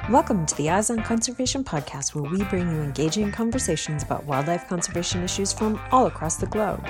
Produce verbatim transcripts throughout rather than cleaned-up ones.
Welcome to the Eyes on Conservation podcast, where we bring you engaging conversations about wildlife conservation issues from all across the globe.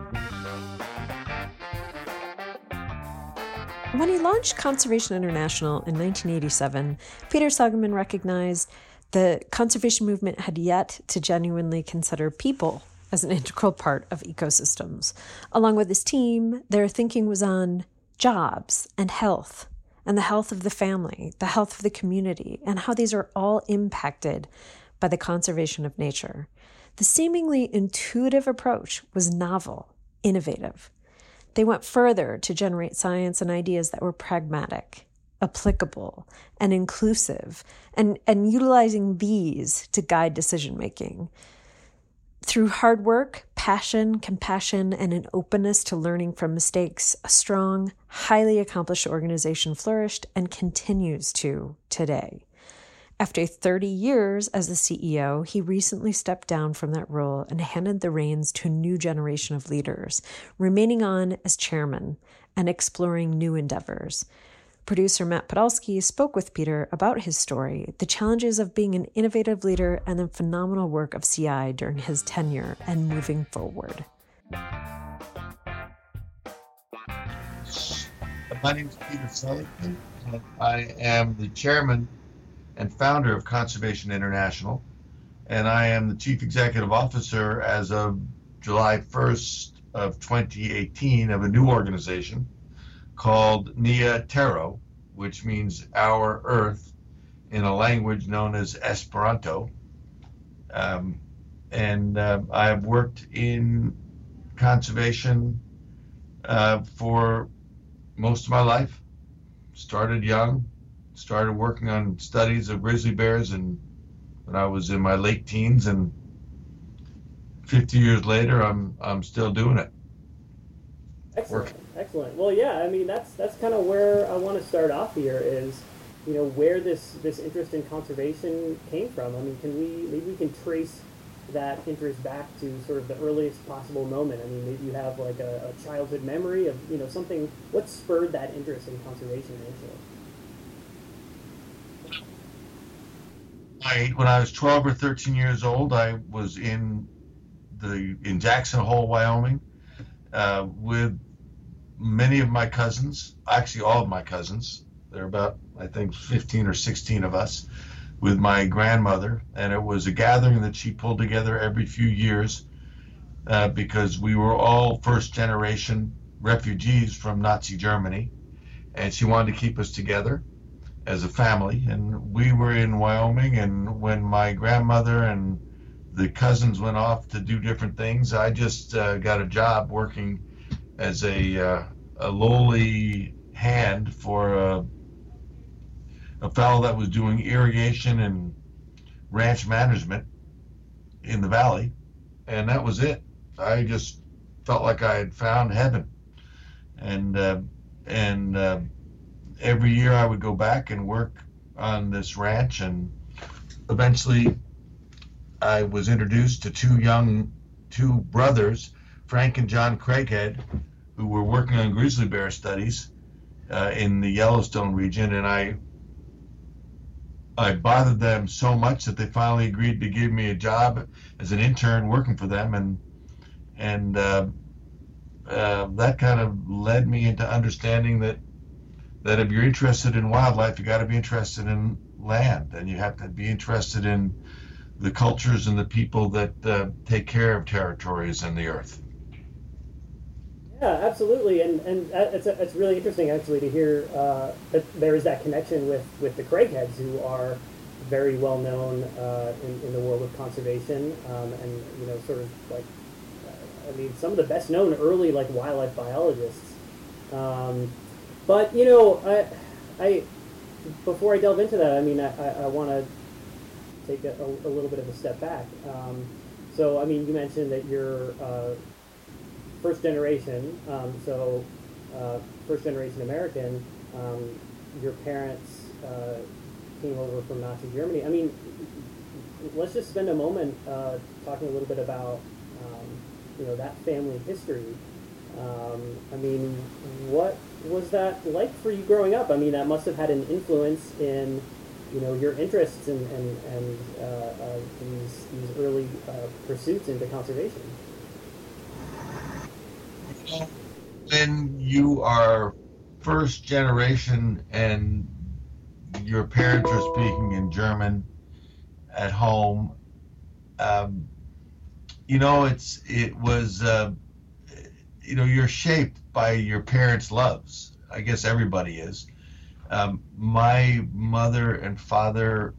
When he launched Conservation International in nineteen eighty-seven, Peter Sagerman recognized the conservation movement had yet to genuinely consider people as an integral part of ecosystems. Along with his team, their thinking was on jobs and health, and the health of the family, the health of the community, and how these are all impacted by the conservation of nature. The seemingly intuitive approach was novel, innovative. They went further to generate science and ideas that were pragmatic, applicable, and inclusive, and, and utilizing these to guide decision-making. Through hard work, passion, compassion, and an openness to learning from mistakes, a strong, highly accomplished organization flourished and continues to today. After thirty years as the C E O, he recently stepped down from that role and handed the reins to a new generation of leaders, remaining on as chairman and exploring new endeavors. Producer Matt Podolsky spoke with Peter about his story, the challenges of being an innovative leader, and the phenomenal work of C I during his tenure and moving forward. My name is Peter Seligman, and I am the chairman and founder of Conservation International, and I am the chief executive officer as of July first of twenty eighteen of a new organization called Nia Tero, which means our earth in a language known as Esperanto. Um, and uh, I have worked in conservation uh, for most of my life. Started young, started working on studies of grizzly bears and when I was in my late teens, and fifty years later, I'm I'm still doing it. Excellent. Working. Excellent. Well, yeah, I mean, that's that's kind of where I want to start off here is, you know, where this, this interest in conservation came from. I mean, can we, maybe we can trace that interest back to sort of the earliest possible moment. I mean, maybe you have like a, a childhood memory of, you know, something, what spurred that interest in conservation initially? I, when I was twelve or thirteen years old, I was in the in Jackson Hole, Wyoming, uh, with many of my cousins, actually all of my cousins. There are about, I think, fifteen or sixteen of us, with my grandmother, and it was a gathering that she pulled together every few years uh, because we were all first-generation refugees from Nazi Germany, and she wanted to keep us together as a family. And we were in Wyoming, and when my grandmother and the cousins went off to do different things, I just uh, got a job working as a, uh, a lowly hand for a, a fellow that was doing irrigation and ranch management in the valley, and that was it. I just felt like I had found heaven, and uh, and uh, every year I would go back and work on this ranch, and eventually I was introduced to two young, two brothers, Frank and John Craighead, who were working on grizzly bear studies uh, in the Yellowstone region, and I I bothered them so much that they finally agreed to give me a job as an intern working for them, and and uh, uh, that kind of led me into understanding that that if you're interested in wildlife, you got to be interested in land, and you have to be interested in the cultures and the people that uh, take care of territories and the earth. Yeah, absolutely, and and it's it's really interesting actually to hear uh, that there is that connection with, with the Craigheads, who are very well known uh, in in the world of conservation, um, and you know, sort of like, uh, I mean, some of the best known early like wildlife biologists. Um, but you know, I I before I delve into that, I mean, I I, I want to take a, a little bit of a step back. Um, so I mean, you mentioned that you're uh, first generation, um, so uh, first generation American. Um, your parents uh, came over from Nazi Germany. I mean, let's just spend a moment uh, talking a little bit about um, you know, that family history. Um, I mean, what was that like for you growing up? I mean, that must have had an influence in you know, your interests and and, and uh, uh, these these early uh, pursuits into conservation? When you are first generation and your parents are speaking in German at home, um, you know, it's it was, uh, you know, you're shaped by your parents' loves. I guess everybody is. Um, my mother and father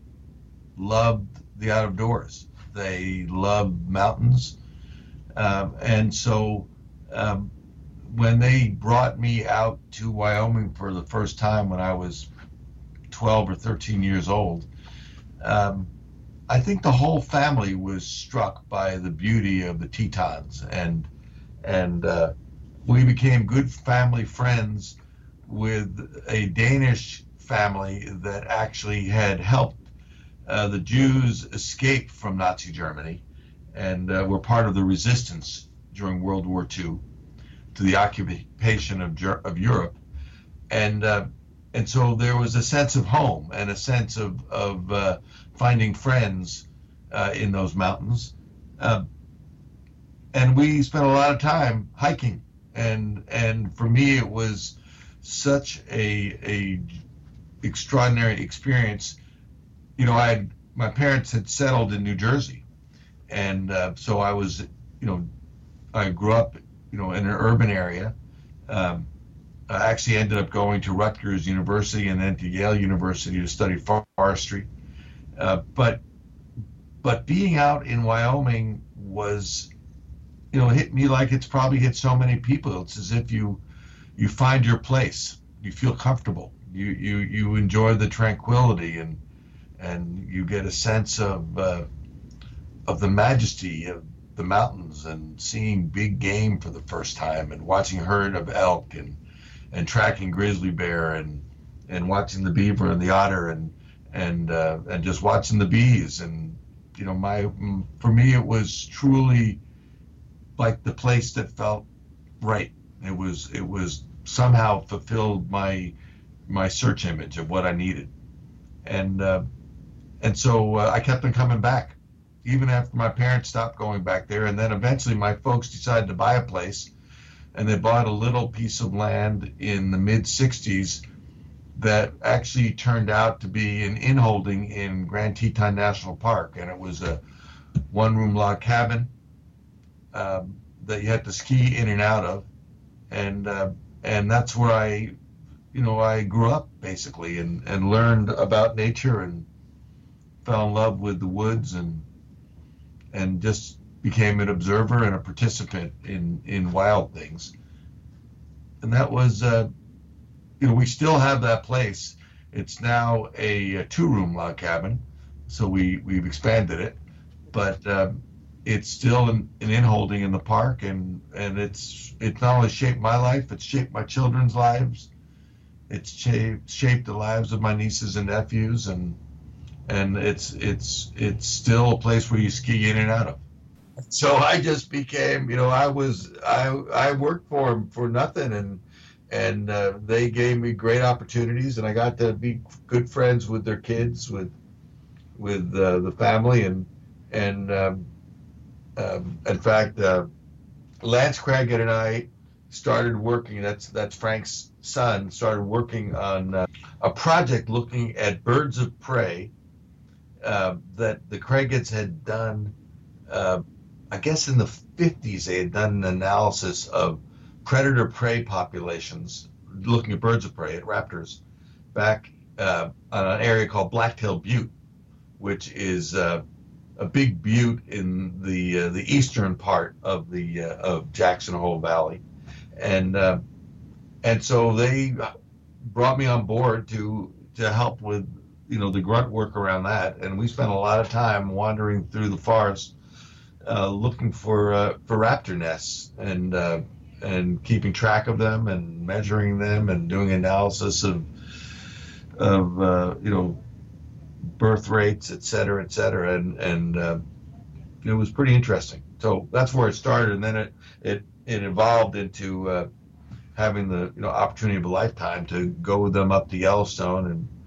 loved the outdoors. They loved mountains, um, and so um, when they brought me out to Wyoming for the first time when I was twelve or thirteen years old, um, I think the whole family was struck by the beauty of the Tetons, and and uh, we became good family friends with a Danish family that actually had helped uh, the Jews escape from Nazi Germany, and uh, were part of the resistance during World War Two to the occupation of, of Europe, and uh, and so there was a sense of home and a sense of of uh, finding friends uh, in those mountains, uh, and we spent a lot of time hiking, and and for me it was such a a extraordinary experience. You know, I had, my parents had settled in New Jersey, and uh, so I was, you know, I grew up, you know, in an urban area. Um, I actually ended up going to Rutgers University and then to Yale University to study forestry. Uh, but but being out in Wyoming was, you know, hit me like it's probably hit so many people. It's as if you you find your place. You feel comfortable. You you you enjoy the tranquility, and and you get a sense of uh, of the majesty of the mountains, and seeing big game for the first time, and watching a herd of elk, and and tracking grizzly bear, and and watching the beaver and the otter, and and uh, and just watching the bees. And you know, my for me it was truly like the place that felt right. It was it was somehow fulfilled my my search image of what I needed, and uh, and so uh, I kept on coming back, even after my parents stopped going back there. And then eventually my folks decided to buy a place, and they bought a little piece of land in the mid sixties that actually turned out to be an inholding in Grand Teton National Park. And it was a one room log cabin um, that you had to ski in and out of. And uh, and that's where I, you know, I grew up basically, and, and learned about nature, and fell in love with the woods, and and just became an observer and a participant in, in wild things. And that was, uh, you know, we still have that place. It's now a, a two-room log cabin, so we, we've expanded it, but um, it's still an, an inholding in the park, and, and it's it's not only shaped my life, it's shaped my children's lives. It's shaped, shaped the lives of my nieces and nephews, and and it's it's it's still a place where you ski in and out of. So I just became, you know, I was I I worked for them for nothing, and and uh, they gave me great opportunities, and I got to be good friends with their kids, with with uh, the family, and and um, um, in fact, uh, Lance Craighead and I started working. That's that's Frank's son. Started working on uh, a project looking at birds of prey uh, that the Craigheads had done. Uh, I guess in the fifties, they had done an analysis of predator-prey populations, looking at birds of prey, at raptors, back uh, on an area called Blacktail Butte, which is uh, a big butte in the uh, the eastern part of the uh, of Jackson Hole Valley, and uh, and so they brought me on board to to help with, you know, the grunt work around that, and we spent a lot of time wandering through the forest, uh, looking for uh, for raptor nests, and uh, and keeping track of them, and measuring them, and doing analysis of of uh, you know, birth rates, et cetera, et cetera, and and uh, it was pretty interesting. So that's where it started, and then it it it evolved into uh, having the, you know, opportunity of a lifetime to go with them up to Yellowstone, and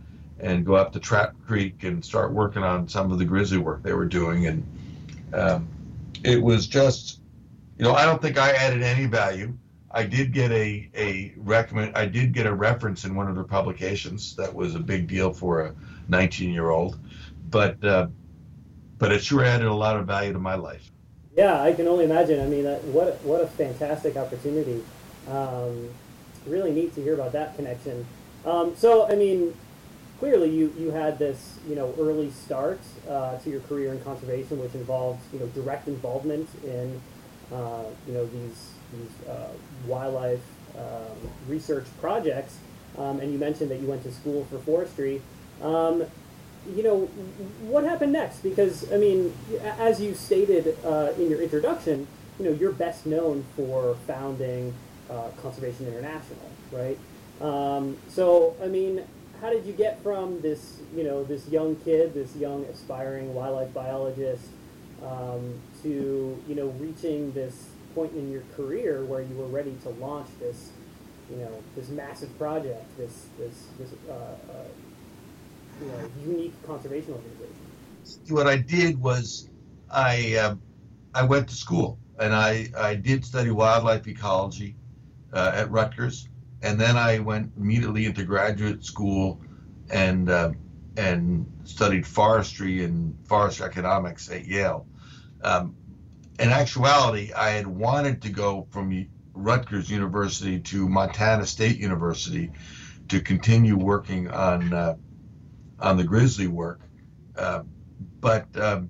and go up to Trap Creek and start working on some of the grizzly work they were doing. And um, it was just, you know, I don't think I added any value. I did get a a recommend. I did get a reference in one of their publications. That was a big deal for a nineteen-year-old, but uh, but it sure added a lot of value to my life. Yeah, I can only imagine. I mean, uh, what what a fantastic opportunity. Um, really neat to hear about that connection. Um, so, I mean, clearly you, you had this, you know, early start uh, to your career in conservation, which involved, you know, direct involvement in, uh, you know, these these uh, wildlife um, research projects. Um, and you mentioned that you went to school for forestry. Um, you know, what happened next? Because, I mean, as you stated uh, in your introduction, you know, you're best known for founding uh, Conservation International, right? Um, so, I mean, how did you get from this, you know, this young kid, this young aspiring wildlife biologist, um, to, you know, reaching this point in your career where you were ready to launch this, you know, this massive project, this, this, this, uh, uh, you know, unique conservation organization? What I did was I uh, I went to school and I, I did study wildlife ecology uh, at Rutgers, and then I went immediately into graduate school and uh, and studied forestry and forest economics at Yale. Um, in actuality, I had wanted to go from Rutgers University to Montana State University to continue working on uh, on the grizzly work, uh, but um,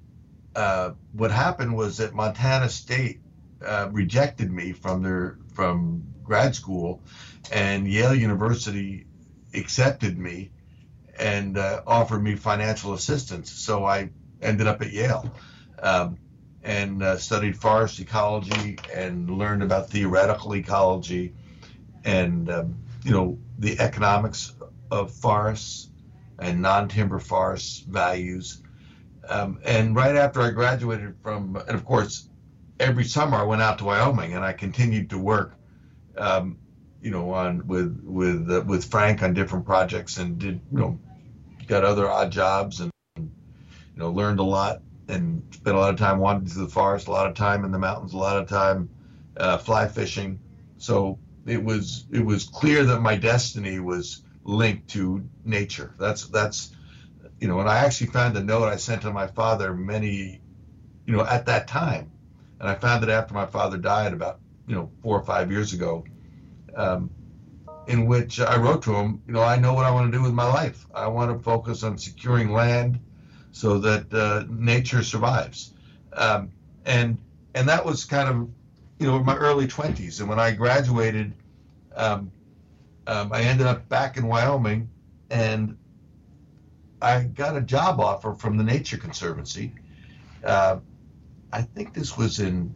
uh, what happened was that Montana State uh, rejected me from their from grad school, and Yale University accepted me and uh, offered me financial assistance. So I ended up at Yale um, and uh, studied forest ecology and learned about theoretical ecology and um, you know the economics of forests and non-timber forest values. Um, and right after I graduated from, and of course, every summer I went out to Wyoming and I continued to work, um, you know, on with with uh, with Frank on different projects and did, you know, got other odd jobs and, you know, learned a lot and spent a lot of time wandering through the forest, a lot of time in the mountains, a lot of time uh, fly fishing. So it was it was clear that my destiny was linked to nature. That's that's you know, and I actually found a note I sent to my father many, you know, at that time, and I found it after my father died about, you know, four or five years ago, um, in which I wrote to him, you know, I know what I want to do with my life. I want to focus on securing land so that uh, nature survives, um, and and that was kind of, you know, in my early twenties, and when I graduated. Um, Um, I ended up back in Wyoming, and I got a job offer from the Nature Conservancy. Uh, I think this was in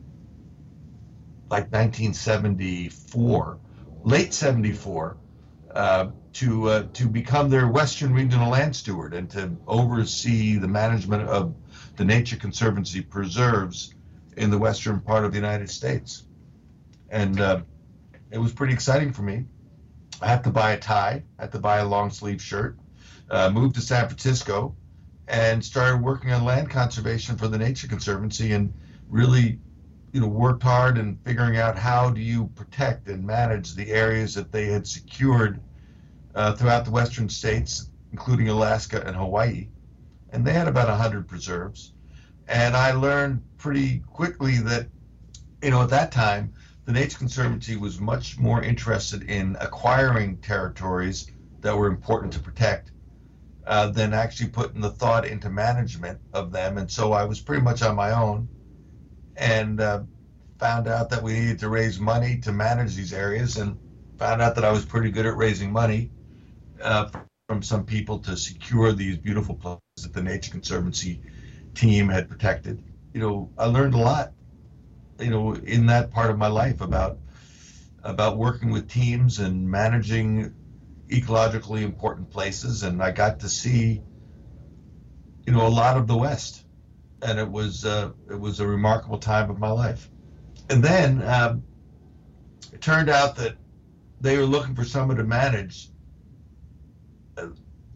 like nineteen seventy-four, late seventy-four, uh, to uh, to become their Western Regional Land Steward and to oversee the management of the Nature Conservancy preserves in the western part of the United States. And uh, it was pretty exciting for me. I had to buy a tie, I had to buy a long sleeve shirt, uh, moved to San Francisco and started working on land conservation for the Nature Conservancy and really, you know, worked hard in figuring out how do you protect and manage the areas that they had secured uh, throughout the western states, including Alaska and Hawaii. And they had about one hundred preserves. And I learned pretty quickly that, you know, at that time, the Nature Conservancy was much more interested in acquiring territories that were important to protect uh, than actually putting the thought into management of them. And so I was pretty much on my own and uh, found out that we needed to raise money to manage these areas and found out that I was pretty good at raising money uh, from some people to secure these beautiful places that the Nature Conservancy team had protected. You know, I learned a lot, you know, in that part of my life about about working with teams and managing ecologically important places, and I got to see, you know, a lot of the West, and it was uh, it was a remarkable time of my life. And then um, it turned out that they were looking for someone to manage uh,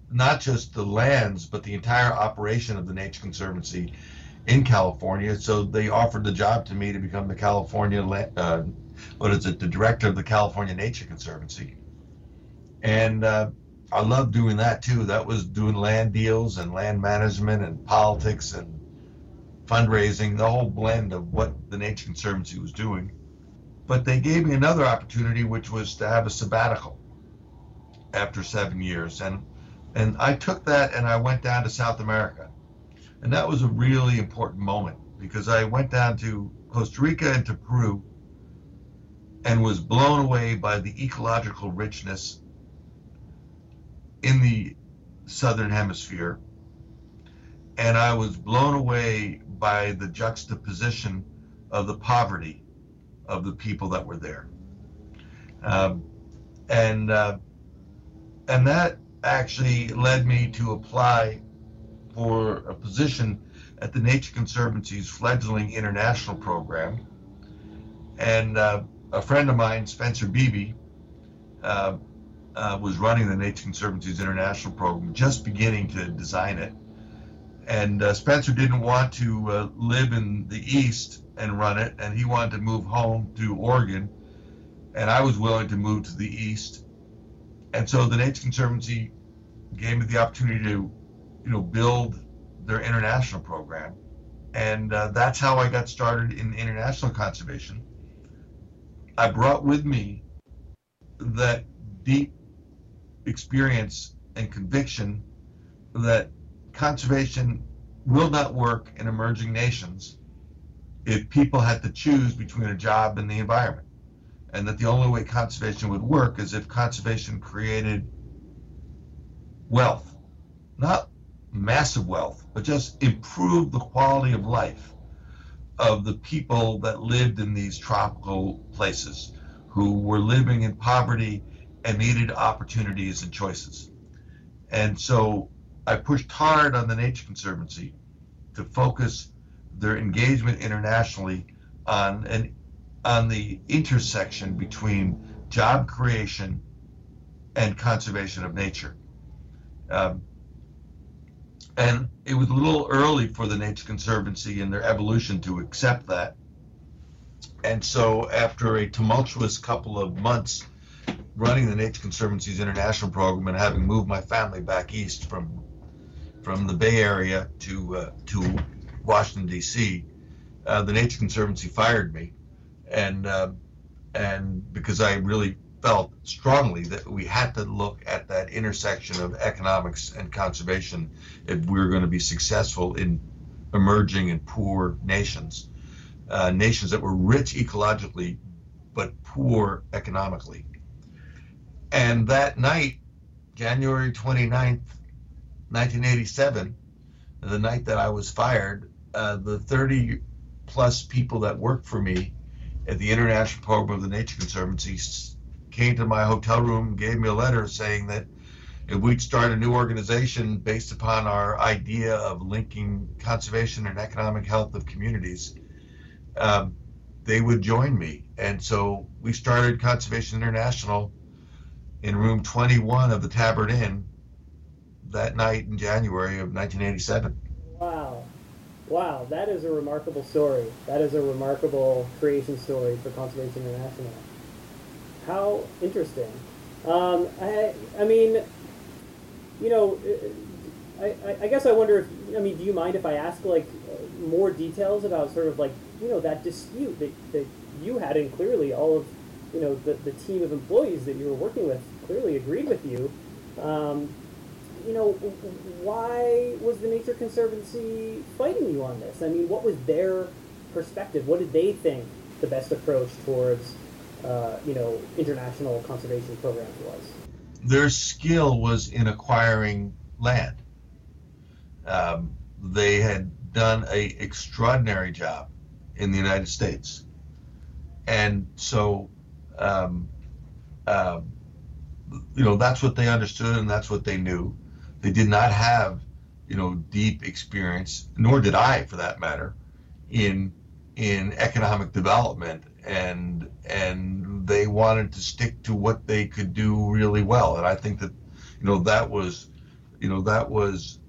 not just the lands, but the entire operation of the Nature Conservancy in California. So they offered the job to me to become the California, uh, what is it, the director of the California Nature Conservancy. And uh, I loved doing that too. That was doing land deals and land management and politics and fundraising, the whole blend of what the Nature Conservancy was doing. But they gave me another opportunity, which was to have a sabbatical after seven years. And and I took that and I went down to South America. And that was a really important moment because I went down to Costa Rica and to Peru and was blown away by the ecological richness in the Southern Hemisphere. And I was blown away by the juxtaposition of the poverty of the people that were there. Um, and uh, and that actually led me to apply for a position at the Nature Conservancy's fledgling international program. And uh, a friend of mine, Spencer Beebe, uh, uh, was running the Nature Conservancy's international program, just beginning to design it. And uh, Spencer didn't want to uh, live in the East and run it, and he wanted to move home to Oregon, and I was willing to move to the East. And so the Nature Conservancy gave me the opportunity to, you know, build their international program. And uh, that's how I got started in international conservation. I brought with me that deep experience and conviction that conservation will not work in emerging nations if people had to choose between a job and the environment, and that the only way conservation would work is if conservation created wealth, not massive wealth, but just improved the quality of life of the people that lived in these tropical places, who were living in poverty and needed opportunities and choices. And so I pushed hard on the Nature Conservancy to focus their engagement internationally on an on the intersection between job creation and conservation of nature. Um, and it was a little early for the Nature Conservancy in their evolution to accept that. And so after a tumultuous couple of months running the Nature Conservancy's international program and having moved my family back east from from the Bay Area to uh, to Washington, D C, uh, the Nature Conservancy fired me. And uh, and because I really felt strongly that we had to look at that intersection of economics and conservation if we were going to be successful in emerging and poor nations, uh, nations that were rich ecologically but poor economically. And that night, January twenty-ninth, nineteen eighty-seven, the night that I was fired, uh, the thirty plus people that worked for me at the international program of the Nature Conservancy came to my hotel room and gave me a letter saying that if we'd start a new organization based upon our idea of linking conservation and economic health of communities, um, they would join me. And so we started Conservation International in room twenty-one of the Tabard Inn that night in January of nineteen eighty-seven. Wow. Wow, that is a remarkable story. That is a remarkable creation story for Conservation International. How interesting. Um, I, I mean, you know, I, I guess I wonder if, I mean, do you mind if I ask, like, more details about sort of, like, you know, that dispute that, that you had, and clearly all of, you know, the, the team of employees that you were working with clearly agreed with you. Um, you know, why was the Nature Conservancy fighting you on this? I mean, what was their perspective? What did they think the best approach towards, uh, you know, international conservation programs was? Their skill was in acquiring land. Um, they had done a extraordinary job in the United States. And so, um, uh, you know, that's what they understood and that's what they knew. They did not have, you know, deep experience, nor did I, for that matter, in in economic development, and and they wanted to stick to what they could do really well. And I think that, you know, that was you know, that was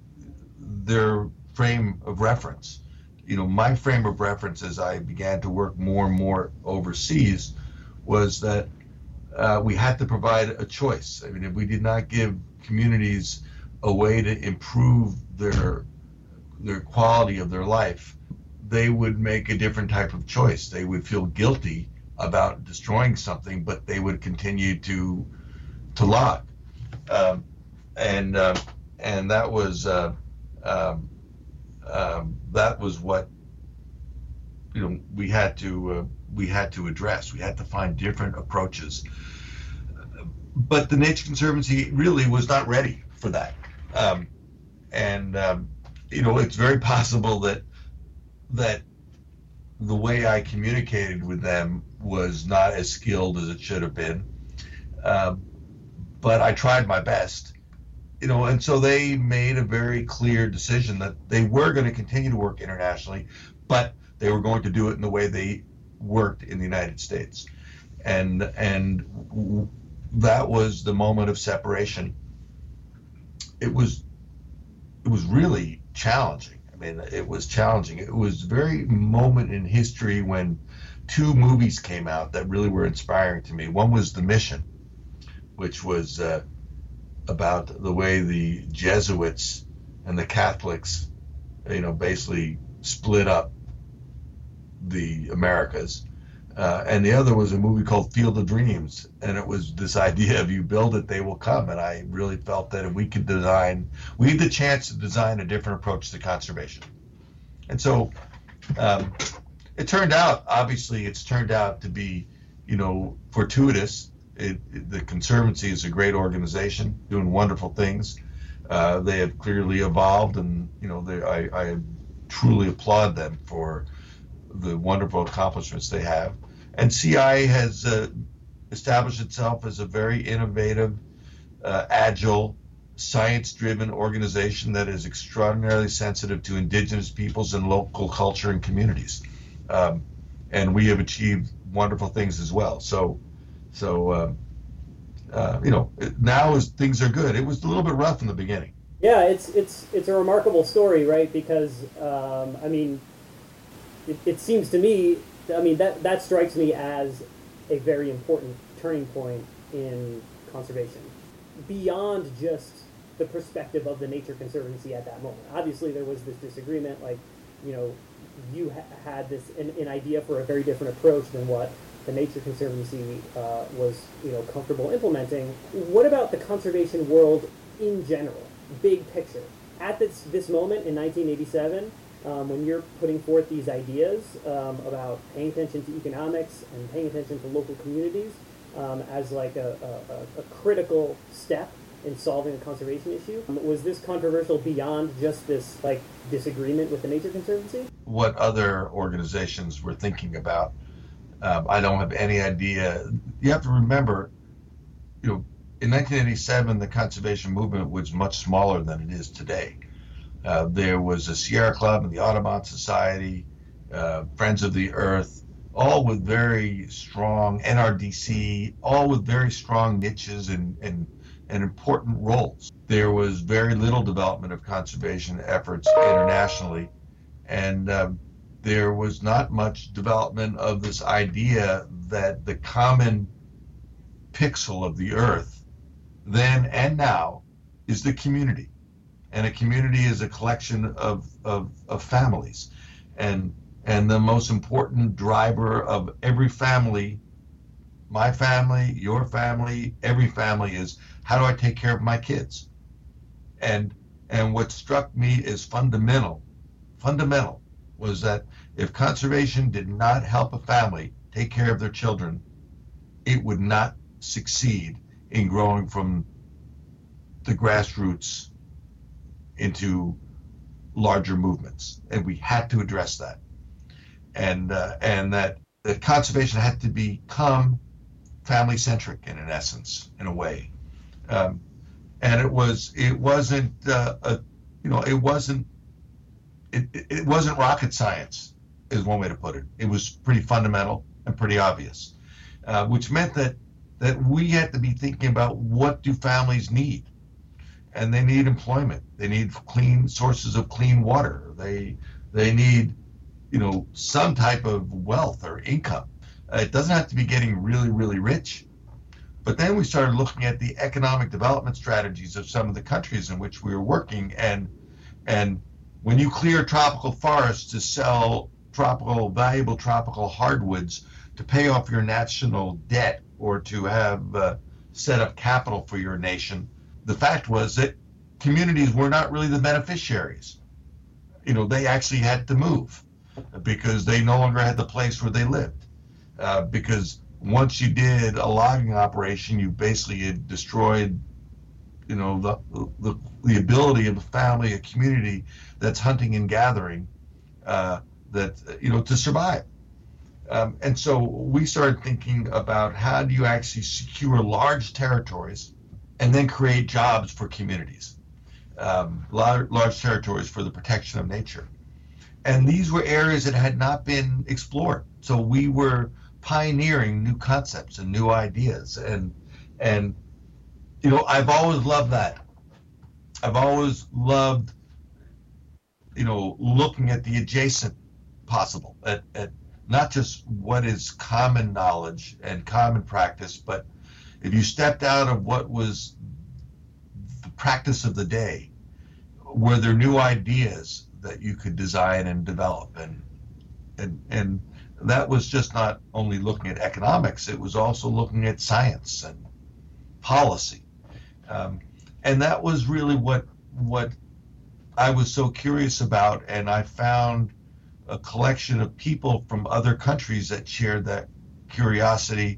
their frame of reference. You know, my frame of reference as I began to work more and more overseas was that uh, we had to provide a choice. I mean, if we did not give communities a way to improve their their quality of their life, they would make a different type of choice. They would feel guilty about destroying something, but they would continue to to log. Um, and uh, and that was uh, um, um, that was what you know we had to uh, we had to address. We had to find different approaches. But the Nature Conservancy really was not ready for that. Um, and um, you know, it's very possible that that the way I communicated with them was not as skilled as it should have been. Um, but I tried my best, you know, and so they made a very clear decision that they were going to continue to work internationally, but they were going to do it in the way they worked in the United States. And, and that was the moment of separation. It was, it was really challenging. I mean, it was challenging. It was a very moment in history when two movies came out that really were inspiring to me. One was The Mission, which was uh, about the way the Jesuits and the Catholics, you know, basically split up the Americas. Uh, and the other was a movie called Field of Dreams, and it was this idea of you build it, they will come. And I really felt that if we could design, we had the chance to design a different approach to conservation. And so um, it turned out, obviously, it's turned out to be, you know, fortuitous. It, it, the Conservancy is a great organization doing wonderful things. Uh, they have clearly evolved, and, you know, they, I, I truly applaud them for the wonderful accomplishments they have. And C I has uh, established itself as a very innovative, uh, agile, science-driven organization that is extraordinarily sensitive to indigenous peoples and local culture and communities. Um, and we have achieved wonderful things as well. So, so uh, uh, you know, now is things are good. It was a little bit rough in the beginning. Yeah, it's it's it's a remarkable story, right? Because um, I mean, it, it seems to me. I mean, that, that strikes me as a very important turning point in conservation. Beyond just the perspective of the Nature Conservancy at that moment. Obviously, there was this disagreement, like, you know, you ha- had this an, an idea for a very different approach than what the Nature Conservancy uh, was, you know, comfortable implementing. What about the conservation world in general, big picture? At this, this moment in nineteen eighty-seven, Um, when you're putting forth these ideas um, about paying attention to economics and paying attention to local communities um, as like a, a, a critical step in solving a conservation issue, um, was this controversial beyond just this like disagreement with the Nature Conservancy? What other organizations were thinking about, um, I don't have any idea. You have to remember, you know, in nineteen eighty-seven, the conservation movement was much smaller than it is today. Uh, there was the Sierra Club and the Audubon Society, uh, Friends of the Earth, all with very strong, N R D C, all with very strong niches and, and, and important roles. There was very little development of conservation efforts internationally, and um, there was not much development of this idea that the common pixel of the Earth, then and now, is the community. And a community is a collection of, of, of families. And, and the most important driver of every family, my family, your family, every family, is how do I take care of my kids? And, and what struck me as fundamental, fundamental, was that if conservation did not help a family take care of their children, it would not succeed in growing from the grassroots into larger movements, and we had to address that, and uh, and that, that conservation had to become family-centric in an essence, in a way, um, and it was it wasn't uh, a you know it wasn't it, it wasn't rocket science, is one way to put it. It was pretty fundamental and pretty obvious, uh, which meant that that we had to be thinking about what do families need. and they need employment. They need clean sources of clean water. They they need, you know, some type of wealth or income. Uh, it doesn't have to be getting really, really rich. But then we started looking at the economic development strategies of some of the countries in which we were working, and and when you clear tropical forests to sell tropical, valuable tropical hardwoods to pay off your national debt or to have uh, set up capital for your nation, the fact was that communities were not really the beneficiaries. You know, they actually had to move because they no longer had the place where they lived. Uh, because once you did a logging operation, you basically had destroyed, you know, the, the the ability of a family, a community that's hunting and gathering, uh, that, you know, to survive. Um, and so we started thinking about how do you actually secure large territories and then create jobs for communities, um, large, large territories for the protection of nature. And these were areas that had not been explored. So we were pioneering new concepts and new ideas. And, and you know, I've always loved that. I've always loved, you know, looking at the adjacent possible, at, at not just what is common knowledge and common practice, but if you stepped out of what was the practice of the day, were there new ideas that you could design and develop? And and and that was just not only looking at economics, it was also looking at science and policy. Um, and that was really what what I was so curious about, and I found a collection of people from other countries that shared that curiosity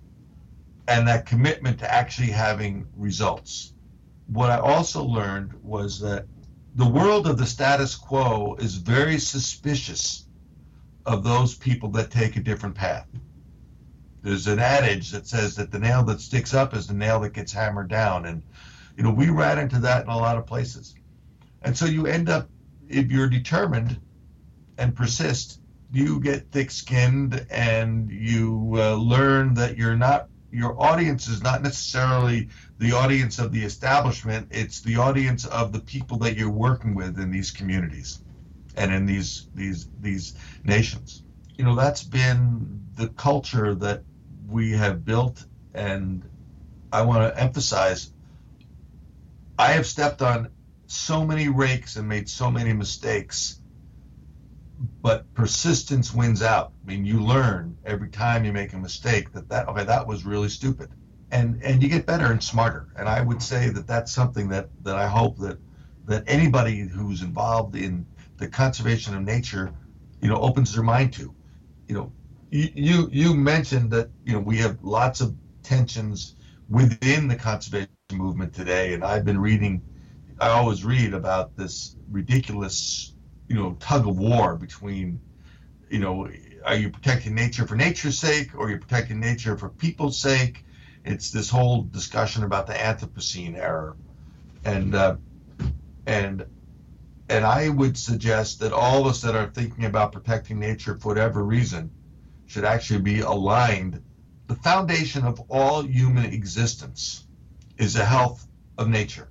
and that commitment to actually having results. What I also learned was that the world of the status quo is very suspicious of those people that take a different path. There's an adage that says that the nail that sticks up is the nail that gets hammered down. And, you know, we ran into that in a lot of places. And so you end up, if you're determined and persist, you get thick-skinned and you uh, learn that you're not, your audience is not necessarily the audience of the establishment, it's the audience of the people that you're working with in these communities and in these these these nations. You know, that's been the culture that we have built, and I want to emphasize, I have stepped on so many rakes and made so many mistakes, but persistence wins out. I mean, you learn every time you make a mistake that, that okay, that was really stupid. And and you get better and smarter. And I would say that that's something that, that I hope that, that anybody who's involved in the conservation of nature, you know, opens their mind to. You know, you, you, you mentioned that, you know, we have lots of tensions within the conservation movement today. And I've been reading, I always read about this ridiculous, you know, tug of war between, you know, are you protecting nature for nature's sake, or are you protecting nature for people's sake? It's this whole discussion about the Anthropocene era, and uh, and and I would suggest that all of us that are thinking about protecting nature for whatever reason should actually be aligned. The foundation of all human existence is the health of nature,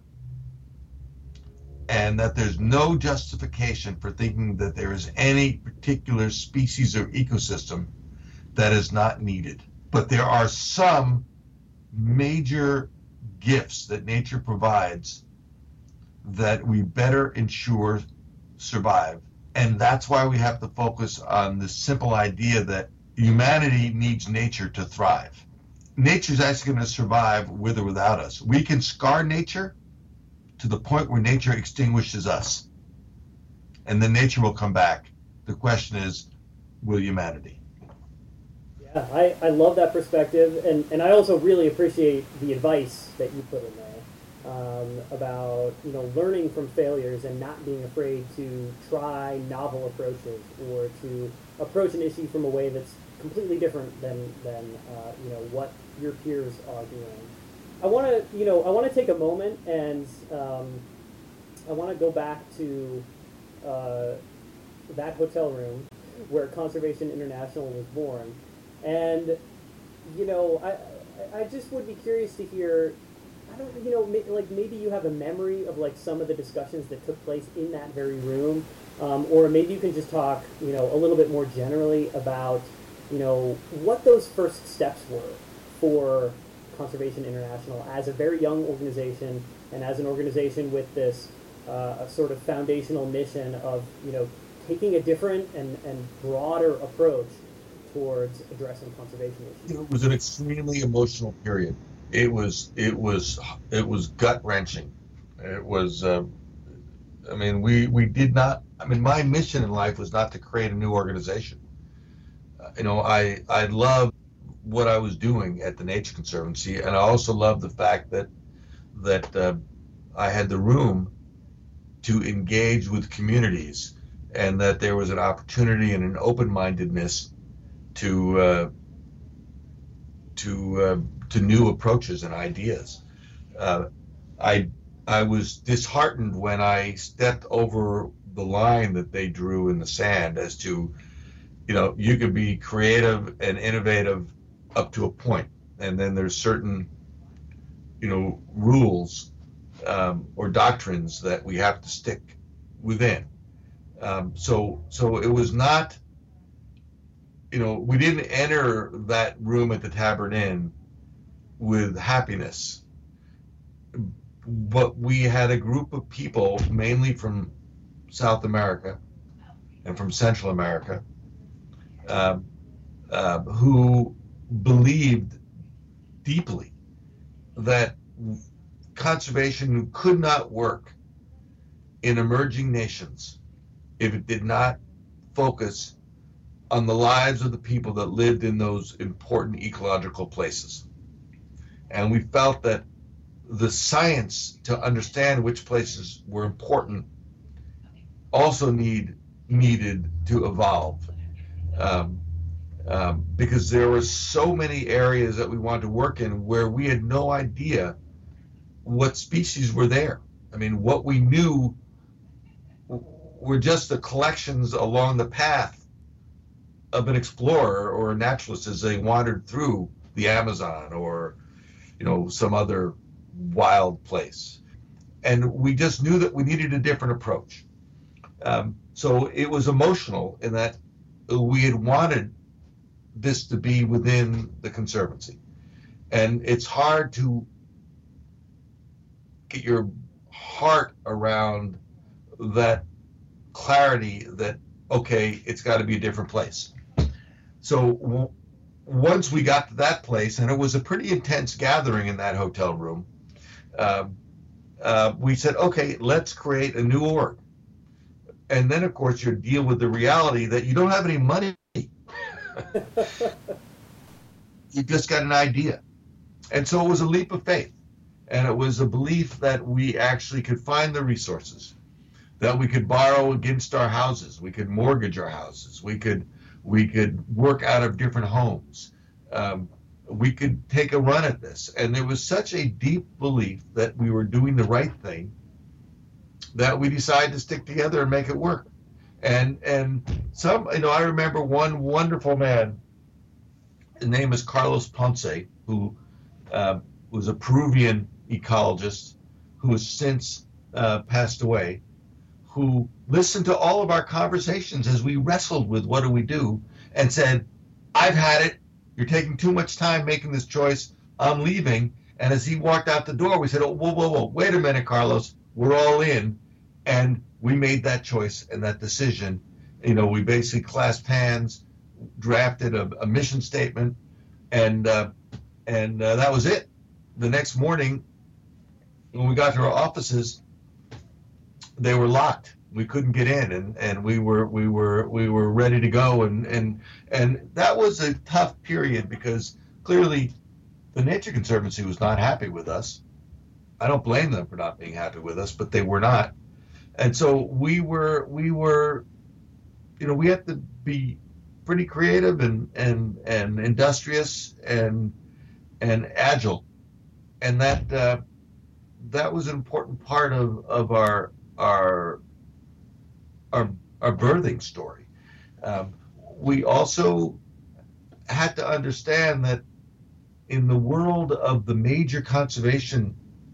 and that there's no justification for thinking that there is any particular species or ecosystem that is not needed. But there are some major gifts that nature provides that we better ensure survive. And that's why we have to focus on the simple idea that humanity needs nature to thrive. Nature's actually going to survive with or without us. We can scar nature to the point where nature extinguishes us, and then nature will come back. The question is, will humanity? Yeah, I, I love that perspective, and, and I also really appreciate the advice that you put in there um, about, you know, learning from failures and not being afraid to try novel approaches or to approach an issue from a way that's completely different than, than uh, you know, what your peers are doing. I want to, you know, I want to take a moment and um, I want to go back to uh, that hotel room where Conservation International was born. And, you know, I, I just would be curious to hear I don't, you know, like maybe you have a memory of like some of the discussions that took place in that very room, um, or maybe you can just talk, you know, a little bit more generally about, you know, what those first steps were for Conservation International as a very young organization and as an organization with this uh, a sort of foundational mission of, you know, taking a different and, and broader approach towards addressing conservation issues. It was an extremely emotional period. It was it was it was gut wrenching. It was. Uh, I mean, we we did not. I mean, my mission in life was not to create a new organization. Uh, you know, I I loved what I was doing at the Nature Conservancy, and I also loved the fact that that uh, I had the room to engage with communities, and that there was an opportunity and an open-mindedness to uh, to uh, to new approaches and ideas. Uh, I I was disheartened when I stepped over the line that they drew in the sand as to, you know, you can be creative and innovative up to a point, and then there's certain, you know, rules um, or doctrines that we have to stick within. Um, so so it was not, you know, we didn't enter that room at the Tavern Inn with happiness, but we had a group of people, mainly from South America and from Central America, uh, uh, who believed deeply that conservation could not work in emerging nations if it did not focus on the lives of the people that lived in those important ecological places. And we felt that the science to understand which places were important also need needed to evolve, um, um, because there were so many areas that we wanted to work in where we had no idea what species were there. I mean, what we knew were just the collections along the path of an explorer or a naturalist as they wandered through the Amazon or, you know, some other wild place. And we just knew that we needed a different approach. Um, so it was emotional in that we had wanted this to be within the Conservancy. And it's hard to get your heart around that clarity that, okay, it's got to be a different place. So w- once we got to that place, and it was a pretty intense gathering in that hotel room, uh, uh, we said, okay, let's create a new org. And then, of course, you deal with the reality that you don't have any money. You just got an idea. And so it was a leap of faith. And it was a belief that we actually could find the resources, that we could borrow against our houses, we could mortgage our houses, we could we could work out of different homes, um, we could take a run at this. And there was such a deep belief that we were doing the right thing that we decided to stick together and make it work. And and some, you know, I remember one wonderful man, his name is Carlos Ponce, who uh, was a Peruvian ecologist who has since uh, passed away, who listened to all of our conversations as we wrestled with what do we do, and said, I've had it. You're taking too much time making this choice. I'm leaving. And as he walked out the door, we said, oh, whoa, whoa, whoa, wait a minute, Carlos. We're all in. And we made that choice and that decision. You know, we basically clasped hands, drafted a, a mission statement, and uh, and uh, that was it. The next morning, when we got to our offices, they were locked. We couldn't get in, and, and we were we were we were ready to go, and, and and that was a tough period because clearly the Nature Conservancy was not happy with us. I don't blame them for not being happy with us, but they were not. And so we were we were, you know, we had to be pretty creative and and and industrious and and agile, and that uh, that was an important part of of our our our, our birthing story. Um, we also had to understand that in the world of the major conservation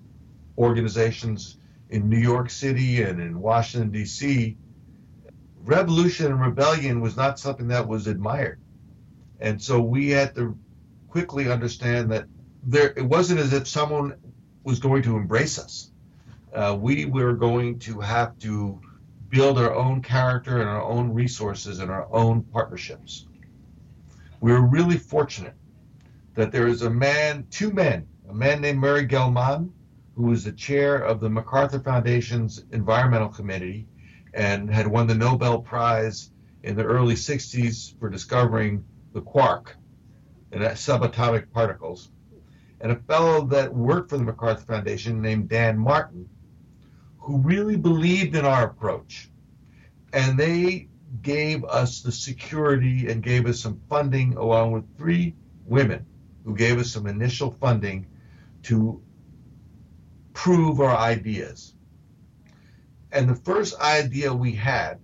organizations in New York City and in Washington, D C, revolution and rebellion was not something that was admired. And so we had to quickly understand that there, it wasn't as if someone was going to embrace us. Uh, we were going to have to build our own character and our own resources and our own partnerships. We were really fortunate that there is a man, two men, a man named Murray Gell-Mann, who was the chair of the MacArthur Foundation's Environmental Committee and had won the Nobel Prize in the early sixties for discovering the quark and subatomic particles, and a fellow that worked for the MacArthur Foundation named Dan Martin, who really believed in our approach. And they gave us the security and gave us some funding, along with three women who gave us some initial funding to prove our ideas. And the first idea we had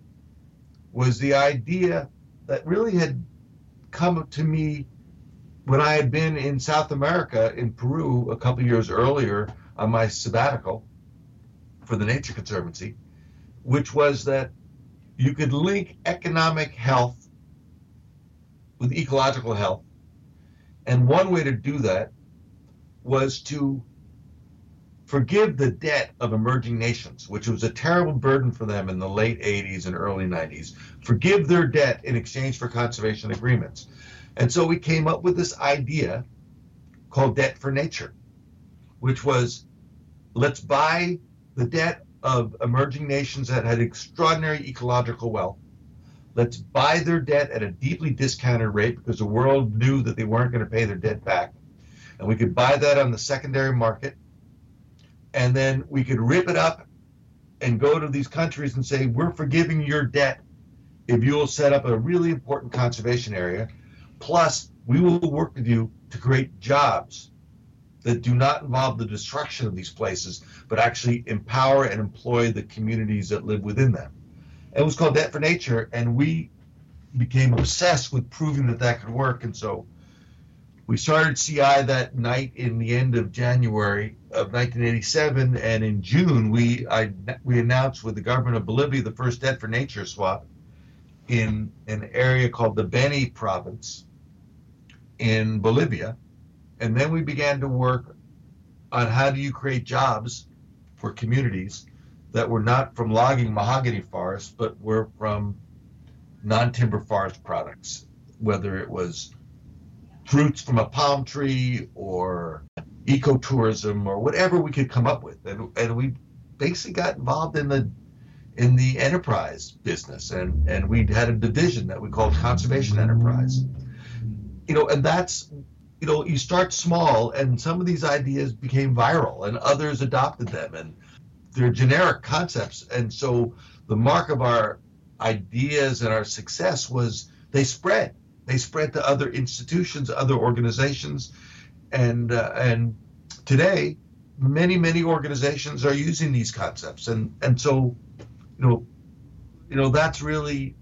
was the idea that really had come to me when I had been in South America, in Peru, a couple years earlier on my sabbatical for the Nature Conservancy, which was that you could link economic health with ecological health. And one way to do that was to forgive the debt of emerging nations, which was a terrible burden for them in the late eighties and early nineties. Forgive their debt in exchange for conservation agreements. And so we came up with this idea called Debt for Nature, which was, let's buy the debt of emerging nations that had extraordinary ecological wealth. Let's buy their debt at a deeply discounted rate because the world knew that they weren't going to pay their debt back. And we could buy that on the secondary market. And then we could rip it up and go to these countries and say, we're forgiving your debt if you will set up a really important conservation area. Plus, we will work with you to create jobs that do not involve the destruction of these places, but actually empower and employ the communities that live within them. It was called Debt for Nature, and we became obsessed with proving that that could work. And so we started C I that night in the end of January of nineteen eighty-seven, and in June we I, we announced with the government of Bolivia the first Debt for Nature swap in an area called the Beni province in Bolivia. And then we began to work on how do you create jobs for communities that were not from logging mahogany forests, but were from non-timber forest products, whether it was fruits from a palm tree or ecotourism or whatever we could come up with. And, and we basically got involved in the in the enterprise business, and, and we had a division that we called Conservation Enterprise. You know, and that's, you know, you start small, and some of these ideas became viral, and others adopted them, and they're generic concepts. And so the mark of our ideas and our success was they spread. They spread to other institutions, other organizations, and uh, and today many many organizations are using these concepts, and and so you know you know that's really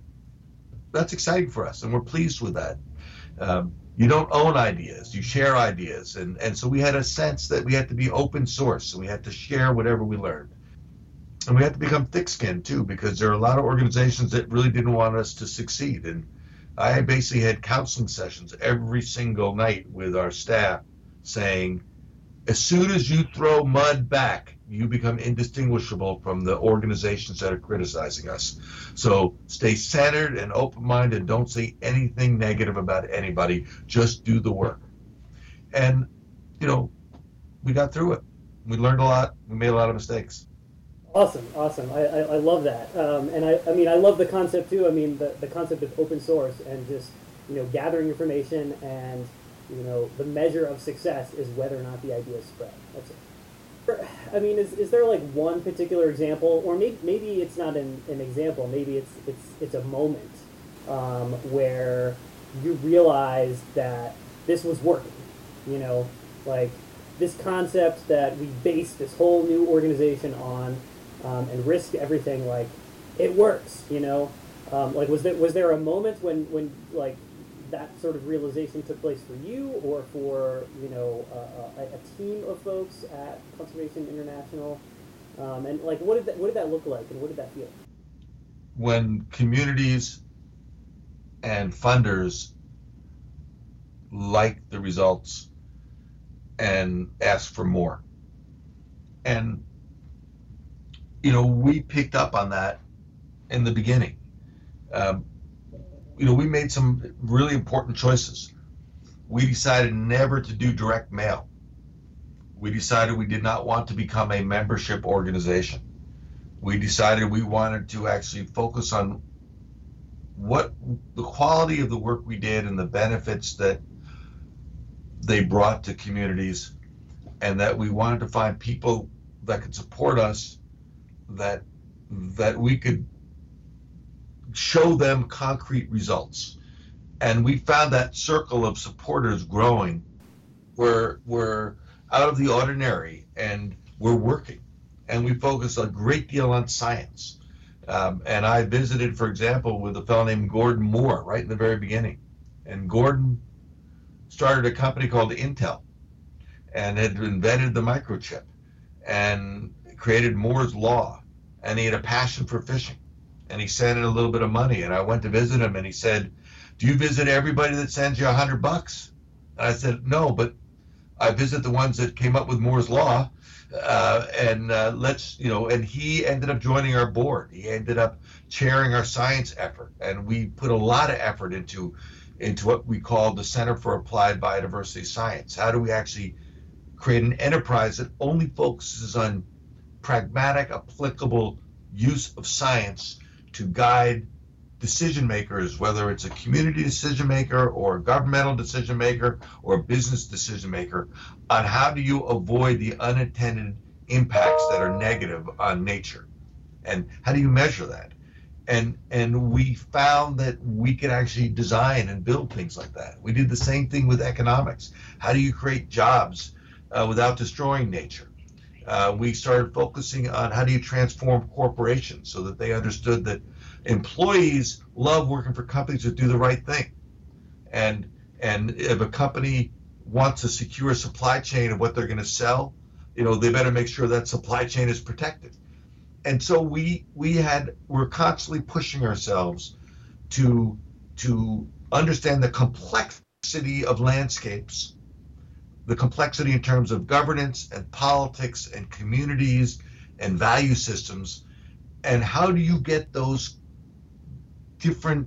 that's exciting for us, and we're pleased with that. Um, you don't own ideas, you share ideas, and and so we had a sense that we had to be open source, and we had to share whatever we learned. And we had to become thick-skinned too, because there are a lot of organizations that really didn't want us to succeed. And I basically had counseling sessions every single night with our staff saying, as soon as you throw mud back, you become indistinguishable from the organizations that are criticizing us. So stay centered and open-minded. Don't say anything negative about anybody. Just do the work. And, you know, we got through it. We learned a lot. We made a lot of mistakes. Awesome, awesome. I, I, I love that. Um, and I, I mean, I love the concept too. I mean, the, the concept of open source and just, you know, gathering information, and, you know, the measure of success is whether or not the ideas spread. That's it. I mean, is, is there like one particular example, or maybe, maybe it's not an, an example, maybe it's, it's, it's a moment um, where you realize that this was working, you know, like this concept that we based this whole new organization on, Um, and risk everything, like it works, you know. Um, like was there was there a moment when when like that sort of realization took place for you, or for you know uh, a, a team of folks at Conservation International, um, and like what did that what did that look like, and what did that feel? When communities and funders like the results and ask for more, and you know we picked up on that in the beginning. Um, you know, we made some really important choices. We decided never to do direct mail. We decided we did not want to become a membership organization. We decided we wanted to actually focus on what the quality of the work we did and the benefits that they brought to communities, and that we wanted to find people that could support us, that that we could show them concrete results. And we found that circle of supporters growing. We're, we're out of the ordinary, and we're working. And we focus a great deal on science. Um, and I visited, for example, with a fellow named Gordon Moore right in the very beginning. And Gordon started a company called Intel and had invented the microchip and created Moore's Law. And he had a passion for fishing. And he sent in a little bit of money, and I went to visit him, and he said, "Do you visit everybody that sends you a hundred bucks?" And I said, "No, but I visit the ones that came up with Moore's Law, uh, and uh, let's, you know." And he ended up joining our board. He ended up chairing our science effort, and we put a lot of effort into into what we call the Center for Applied Biodiversity Science. How do we actually create an enterprise that only focuses on pragmatic, applicable use of science to guide decision makers, whether it's a community decision maker or a governmental decision maker or a business decision maker, on how do you avoid the unintended impacts that are negative on nature, and how do you measure that? And and we found that we could actually design and build things like that. We did the same thing with economics. How do you create jobs uh, without destroying nature? Uh, we started focusing on how do you transform corporations so that they understood that employees love working for companies that do the right thing. And and if a company wants a secure supply chain of what they're going to sell, you know, they better make sure that supply chain is protected. And so we we had we're constantly pushing ourselves to to understand the complexity of landscapes, the complexity in terms of governance and politics and communities and value systems, and how do you get those different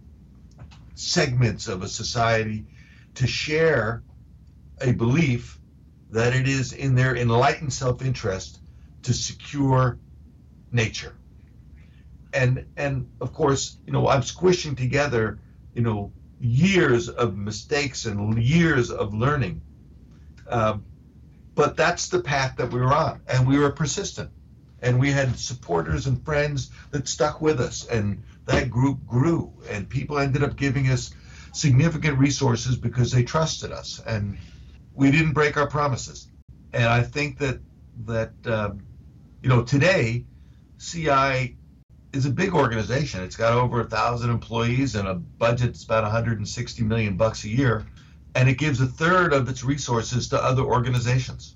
segments of a society to share a belief that it is in their enlightened self-interest to secure nature. And and of course, you know, I'm squishing together, you know, years of mistakes and years of learning. Uh, but that's the path that we were on, and we were persistent, and we had supporters and friends that stuck with us, and that group grew, and people ended up giving us significant resources because they trusted us, and we didn't break our promises. And I think that that um, you know, today C I is a big organization. It's got over a thousand employees and a budget that's about one hundred sixty million bucks a year. And it gives a third of its resources to other organizations.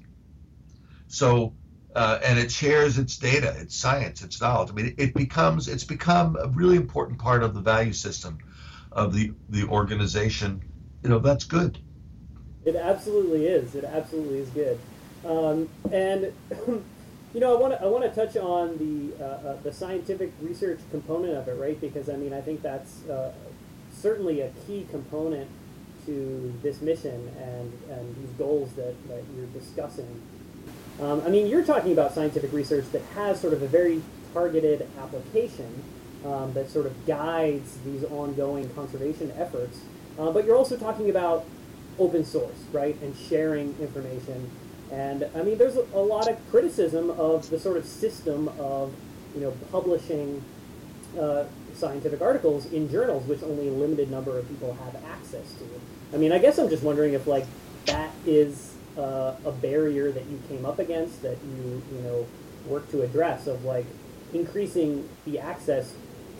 So, uh, and it shares its data, its science, its knowledge. I mean, it becomes, it's become a really important part of the value system of the, the organization. You know, that's good. It absolutely is. It absolutely is good. Um, and, you know, I want to I want to touch on the, uh, uh, the scientific research component of it, right? Because, I mean, I think that's uh, certainly a key component to this mission and, and these goals that, that you're discussing. Um, I mean, you're talking about scientific research that has sort of a very targeted application um, that sort of guides these ongoing conservation efforts, uh, but you're also talking about open source, right, and sharing information. And, I mean, there's a, a lot of criticism of the sort of system of, you know, publishing uh, scientific articles in journals which only a limited number of people have access to. I mean, I guess I'm just wondering if, like, that is uh, a barrier that you came up against, that you, you know, work to address, of, like, increasing the access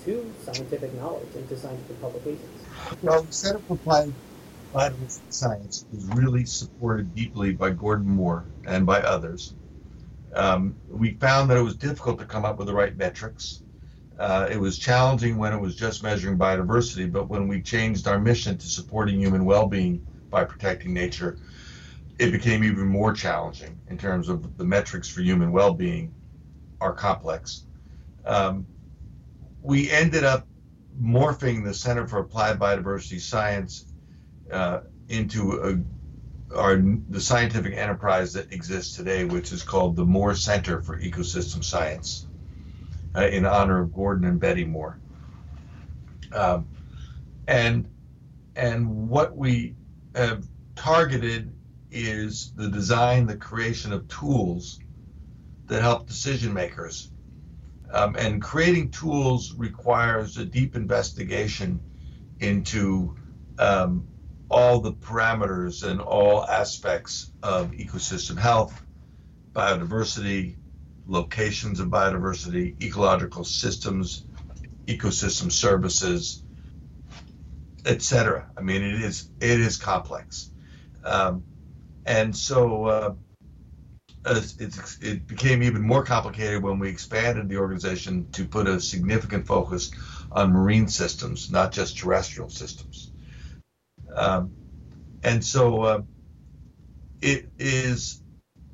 to scientific knowledge and to scientific publications? Well, the Center for Applied Biodiversity Science is really supported deeply by Gordon Moore and by others. Um, we found that it was difficult to come up with the right metrics. Uh, it was challenging when it was just measuring biodiversity, but when we changed our mission to supporting human well-being by protecting nature, it became even more challenging in terms of the metrics for human well-being are complex. Um, we ended up morphing the Center for Applied Biodiversity Science uh, into a, our, the scientific enterprise that exists today, which is called the Moore Center for Ecosystem Science, uh, in honor of Gordon and Betty Moore. Um, and, and what we have targeted is the design, the creation of tools that help decision makers. Um, and creating tools requires a deep investigation into um, all the parameters and all aspects of ecosystem health, biodiversity, locations of biodiversity, ecological systems, ecosystem services, et cetera. I mean, it is it is complex, um, and so. Uh, It's, it became even more complicated when we expanded the organization to put a significant focus on marine systems, not just terrestrial systems. Um, and so uh, it is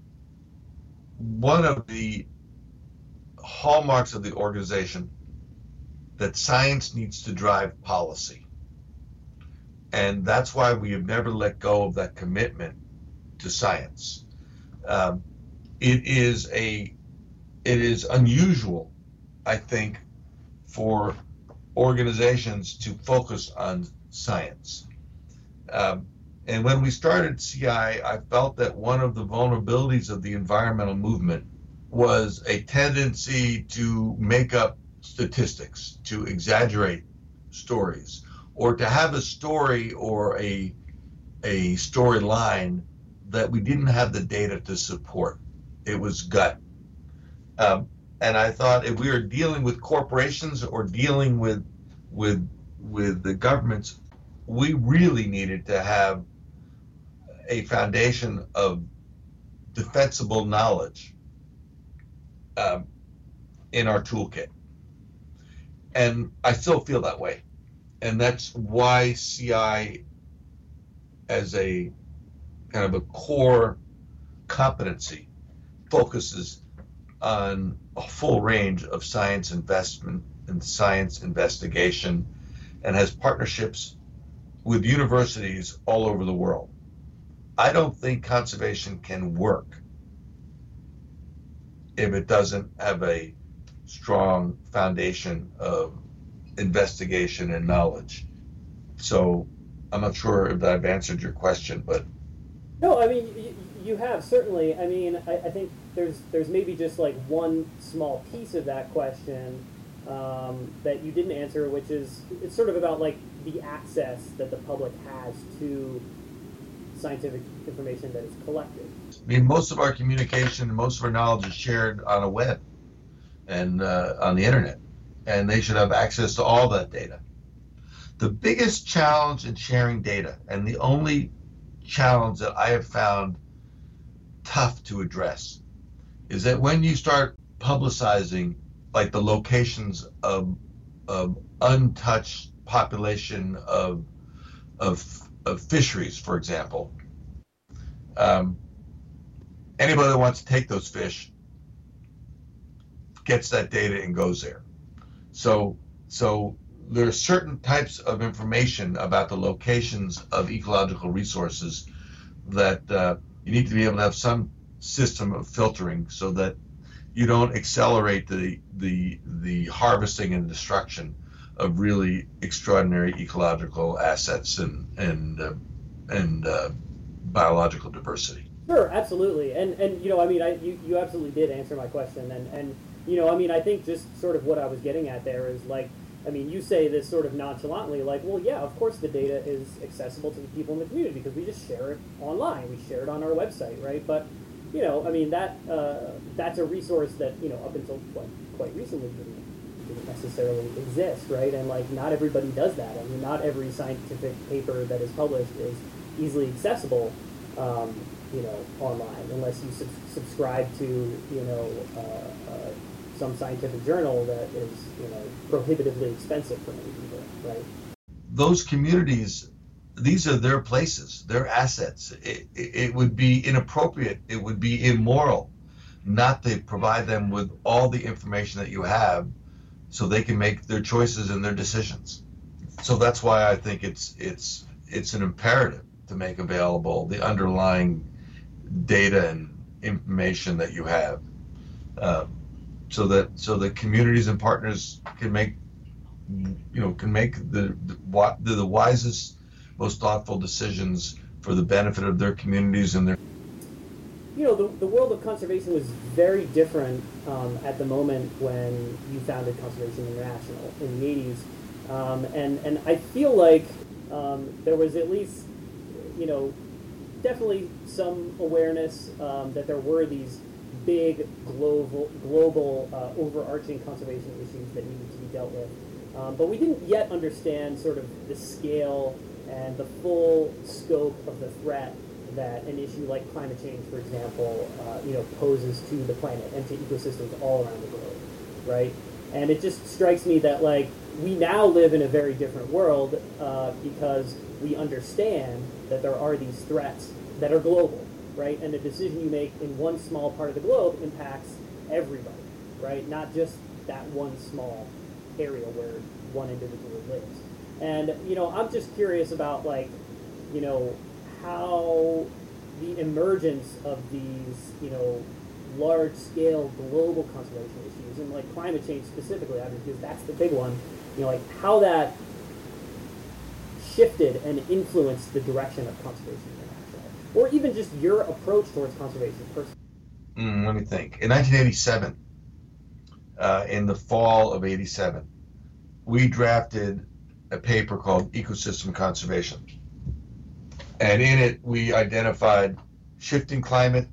one of the hallmarks of the organization that science needs to drive policy. And that's why we have never let go of that commitment to science. Um, It is a, it is unusual, I think, for organizations to focus on science. Um, and when we started C I, I felt that one of the vulnerabilities of the environmental movement was a tendency to make up statistics, to exaggerate stories, or to have a story or a, a storyline that we didn't have the data to support. It was gut. Um, and I thought if we were dealing with corporations or dealing with with with the governments, we really needed to have a foundation of defensible knowledge um, in our toolkit. And I still feel that way. And that's why C I, as a kind of a core competency, focuses on a full range of science investment and science investigation and has partnerships with universities all over the world. I don't think conservation can work if it doesn't have a strong foundation of investigation and knowledge. So I'm not sure if I've answered your question, but no, I mean, you, you have certainly. I mean, I, I think there's there's maybe just like one small piece of that question um, that you didn't answer, which is it's sort of about like the access that the public has to scientific information that is collected. I mean, most of our communication, most of our knowledge is shared on a web and uh, on the internet, and they should have access to all that data. The biggest challenge in sharing data, and the only challenge that I have found tough to address, is that when you start publicizing like the locations of, of untouched population of, of, of fisheries, for example, um, anybody that wants to take those fish gets that data and goes there. So, so there are certain types of information about the locations of ecological resources that uh, you need to be able to have some system of filtering so that you don't accelerate the the the harvesting and destruction of really extraordinary ecological assets and and uh, and uh, biological diversity. Sure, absolutely, and and you know, I mean, I you, you absolutely did answer my question, and and you know, I mean, I think just sort of what I was getting at there is like, I mean, you say this sort of nonchalantly, like, well, yeah, of course the data is accessible to the people in the community because we just share it online, we share it on our website, right? But you know, I mean, that uh, that's a resource that, you know, up until quite, quite recently, didn't necessarily exist, right? And like not everybody does that. I mean, not every scientific paper that is published is easily accessible, um, you know, online, unless you sub- subscribe to, you know, uh, uh, some scientific journal that is, you know, prohibitively expensive for many people, right? Those communities, these are their places, their assets. It, it, it would be inappropriate, it would be immoral not to provide them with all the information that you have so they can make their choices and their decisions. So that's why I think it's it's it's an imperative to make available the underlying data and information that you have, uh, so that so that communities and partners can make you know can make the the, the wisest, most thoughtful decisions for the benefit of their communities and their. You know, the, the world of conservation was very different um, at the moment when you founded Conservation International in the eighties. Um, and, and I feel like um, there was at least, you know, definitely some awareness um, that there were these big global, global uh, overarching conservation issues that needed to be dealt with. Um, but we didn't yet understand sort of the scale and the full scope of the threat that an issue like climate change, for example, uh, you know, poses to the planet and to ecosystems all around the globe, right? And it just strikes me that, like, we now live in a very different world uh, because we understand that there are these threats that are global, right? And the decision you make in one small part of the globe impacts everybody, right? Not just that one small area where one individual lives. And, you know, I'm just curious about, like, you know, how the emergence of these, you know, large-scale global conservation issues, and like climate change specifically, I mean, because that's the big one, you know, like how that shifted and influenced the direction of Conservation International, or even just your approach towards conservation personally. Mm, let me think. In nineteen eighty-seven, uh, in the fall of eighty-seven, we drafted a paper called Ecosystem Conservation. And in it, we identified shifting climate,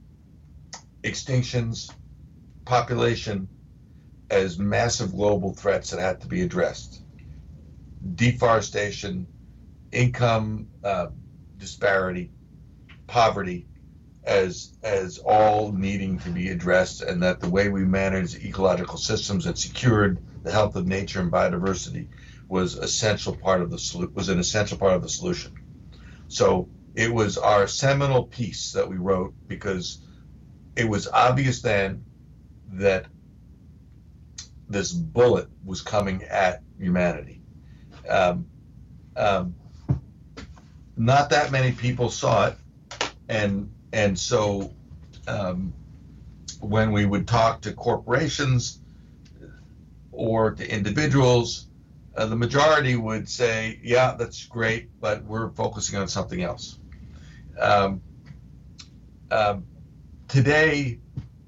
extinctions, population as massive global threats that had to be addressed. Deforestation, income uh, disparity, poverty as as all needing to be addressed, and that the way we manage ecological systems and secured the health of nature and biodiversity was essential part of the solu- was an essential part of the solution. So it was our seminal piece that we wrote because it was obvious then that this bullet was coming at humanity. Um, um, not that many people saw it, and and so um, when we would talk to corporations or to individuals, Uh, the majority would say, yeah, that's great, but we're focusing on something else. Um, um, today,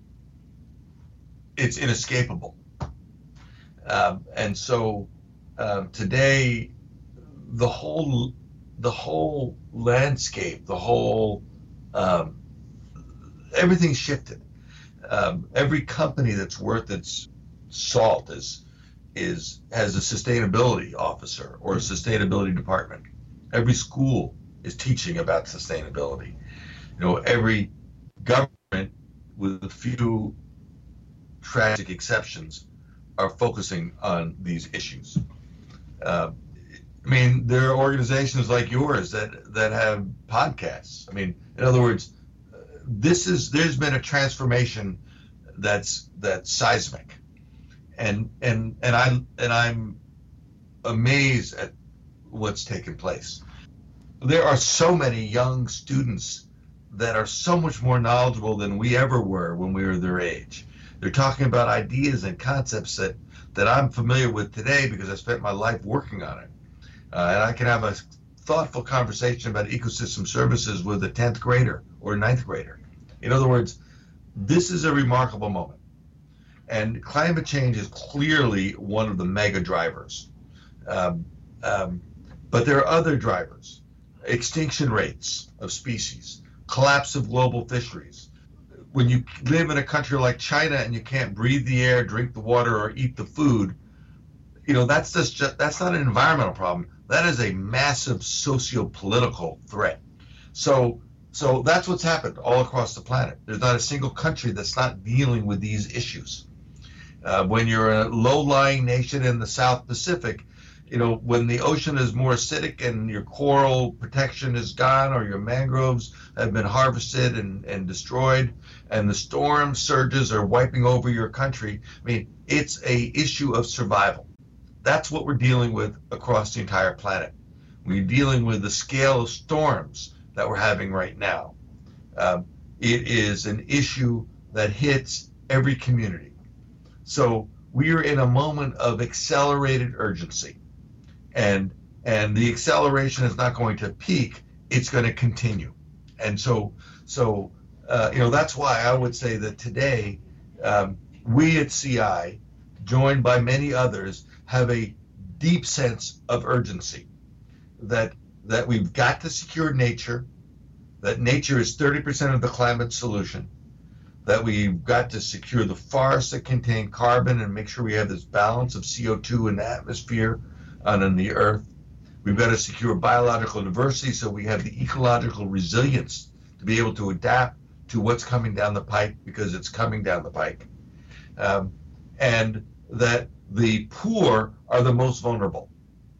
it's inescapable. Um, and so um, today, the whole, the whole landscape, the whole, um, everything's shifted. Um, every company that's worth its salt is is has a sustainability officer or a sustainability department. Every school is teaching about sustainability. You know, every government, with a few tragic exceptions, are focusing on these issues. Uh, I mean, there are organizations like yours that that have podcasts. I mean, in other words, this is there's been a transformation that's that's seismic. And and and I'm and I'm amazed at what's taken place. There are so many young students that are so much more knowledgeable than we ever were when we were their age. They're talking about ideas and concepts that, that I'm familiar with today because I spent my life working on it. Uh, and I can have a thoughtful conversation about ecosystem services with a tenth grader or a ninth grader. In other words, this is a remarkable moment. And climate change is clearly one of the mega drivers. Um, um, but there are other drivers. Extinction rates of species, collapse of global fisheries, when you live in a country like China and you can't breathe the air, drink the water, or eat the food, you know, that's just that's not an environmental problem. That is a massive socio-political threat. So, so that's what's happened all across the planet. There's not a single country that's not dealing with these issues. Uh, when you're a low-lying nation in the South Pacific, you know, when the ocean is more acidic and your coral protection is gone, or your mangroves have been harvested and, and destroyed, and the storm surges are wiping over your country, I mean, it's a issue of survival. That's what we're dealing with across the entire planet. We're dealing with the scale of storms that we're having right now. Um, it is an issue that hits every community. So we are in a moment of accelerated urgency. And and the acceleration is not going to peak, it's going to continue. And so, so uh, you know, that's why I would say that today, um, we at C I, joined by many others, have a deep sense of urgency that that we've got to secure nature, that nature is thirty percent of the climate solution, that we've got to secure the forests that contain carbon and make sure we have this balance of C O two in the atmosphere and in the earth. We've got to secure biological diversity so we have the ecological resilience to be able to adapt to what's coming down the pike, because it's coming down the pike. Um, and that the poor are the most vulnerable.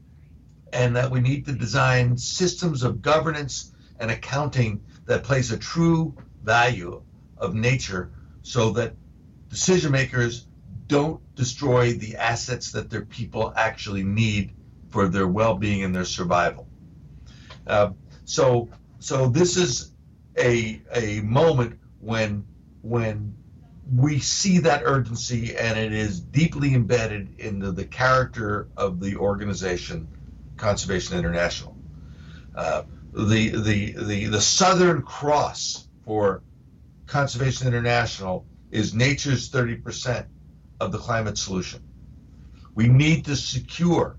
And that we need to design systems of governance and accounting that place a true value of nature so that decision makers don't destroy the assets that their people actually need for their well-being and their survival. Uh, so, so this is a a moment when when we see that urgency, and it is deeply embedded into the character of the organization, Conservation International. Uh, the the the the Southern Cross for Conservation International is nature's thirty percent of the climate solution. We need to secure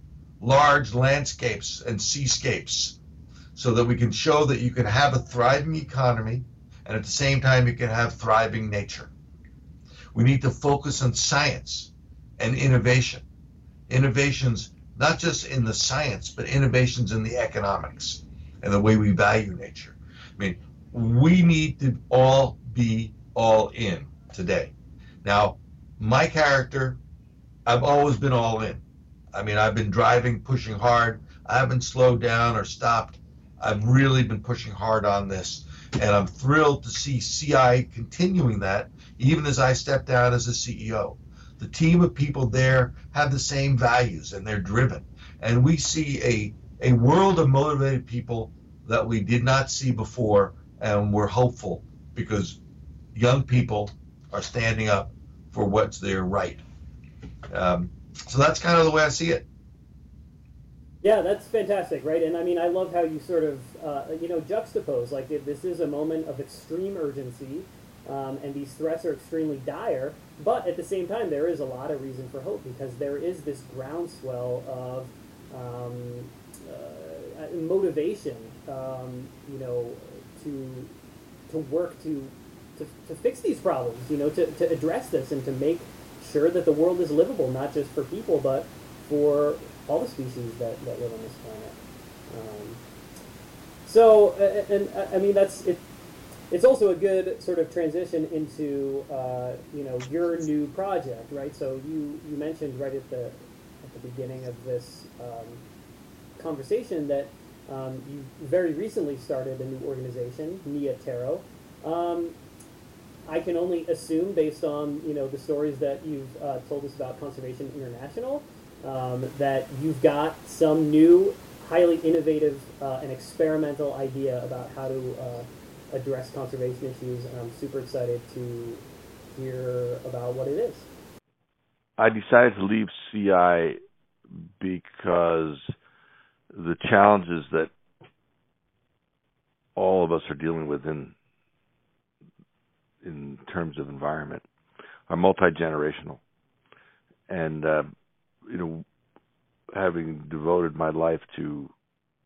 large landscapes and seascapes so that we can show that you can have a thriving economy and at the same time you can have thriving nature. We need to focus on science and innovation. Innovations not just in the science, but innovations in the economics and the way we value nature. I mean, we need to all be all in today. Now, my character, I've always been all in. I mean, I've been driving, pushing hard. I haven't slowed down or stopped. I've really been pushing hard on this, and I'm thrilled to see C I continuing that, even as I step down as a C E O. The team of people there have the same values, and they're driven. And we see a, a world of motivated people that we did not see before, and we're hopeful because young people are standing up for what's their right. Um, so that's kind of the way I see it. Yeah, that's fantastic, right? And I mean, I love how you sort of, uh, you know, juxtapose, like this is a moment of extreme urgency, um, and these threats are extremely dire, but at the same time, there is a lot of reason for hope, because there is this groundswell of um, uh, motivation, um, you know, to to work to, to to fix these problems, you know, to, to address this and to make sure that the world is livable, not just for people, but for all the species that, that live on this planet. Um, so, and, and I mean, that's it. It's also a good sort of transition into uh, you know, your new project, right? So you, you mentioned right at the at the beginning of this um, conversation that um, you very recently started a new organization, Nia Taro. Um, I can only assume, based on, you know, the stories that you've uh, told us about Conservation International, um, that you've got some new, highly innovative uh, and experimental idea about how to uh, address conservation issues, and I'm super excited to hear about what it is. I decided to leave C I because the challenges that all of us are dealing with in in terms of environment are multi-generational. And, uh, you know, having devoted my life to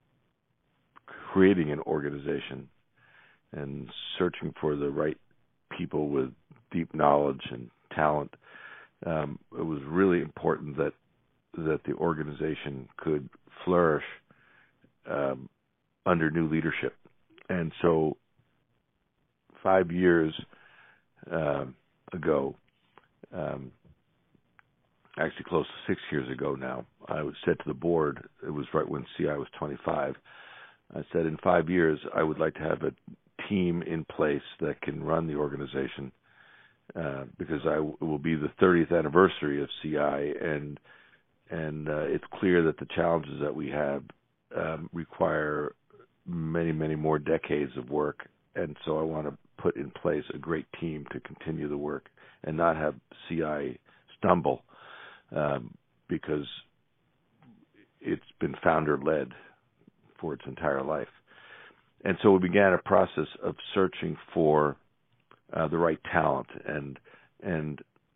creating an organization and searching for the right people with deep knowledge and talent. Um, it was really important that that the organization could flourish um, under new leadership. And so five years um, ago, um, actually close to six years ago now, I said to the board, it was right when C I was twenty-five, I said in five years I would like to have a team in place that can run the organization uh, because I w- it will be the thirtieth anniversary of C I, and and uh, it's clear that the challenges that we have um, require many, many more decades of work, and so I want to put in place a great team to continue the work and not have C I stumble um, because it's been founder-led for its entire life. And so we began a process of searching for uh, the right talent, and and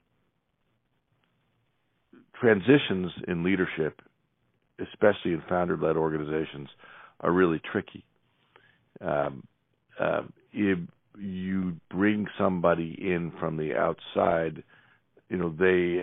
transitions in leadership, especially in founder-led organizations, are really tricky. Um, uh, if you bring somebody in from the outside, you know, they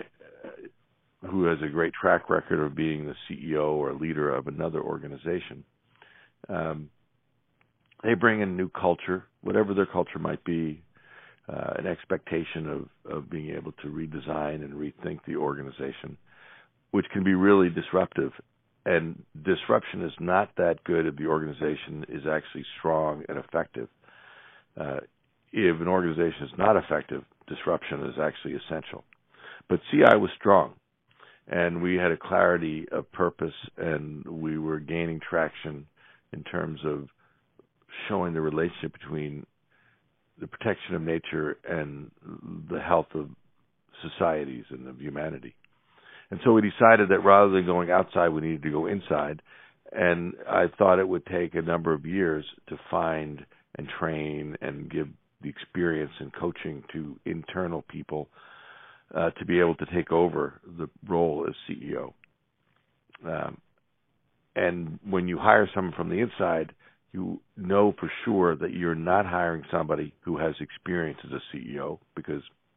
uh, who has a great track record of being the C E O or leader of another organization, um, they bring in new culture, whatever their culture might be, uh, an expectation of, of being able to redesign and rethink the organization, which can be really disruptive. And disruption is not that good if the organization is actually strong and effective. Uh, if an organization is not effective, disruption is actually essential. But C I was strong, and we had a clarity of purpose, and we were gaining traction in terms of showing the relationship between the protection of nature and the health of societies and of humanity. And so we decided that rather than going outside, we needed to go inside. And I thought it would take a number of years to find and train and give the experience and coaching to internal people uh, to be able to take over the role as C E O. Um, and when you hire someone from the inside, you know for sure that you're not hiring somebody who has experience as a C E O, because,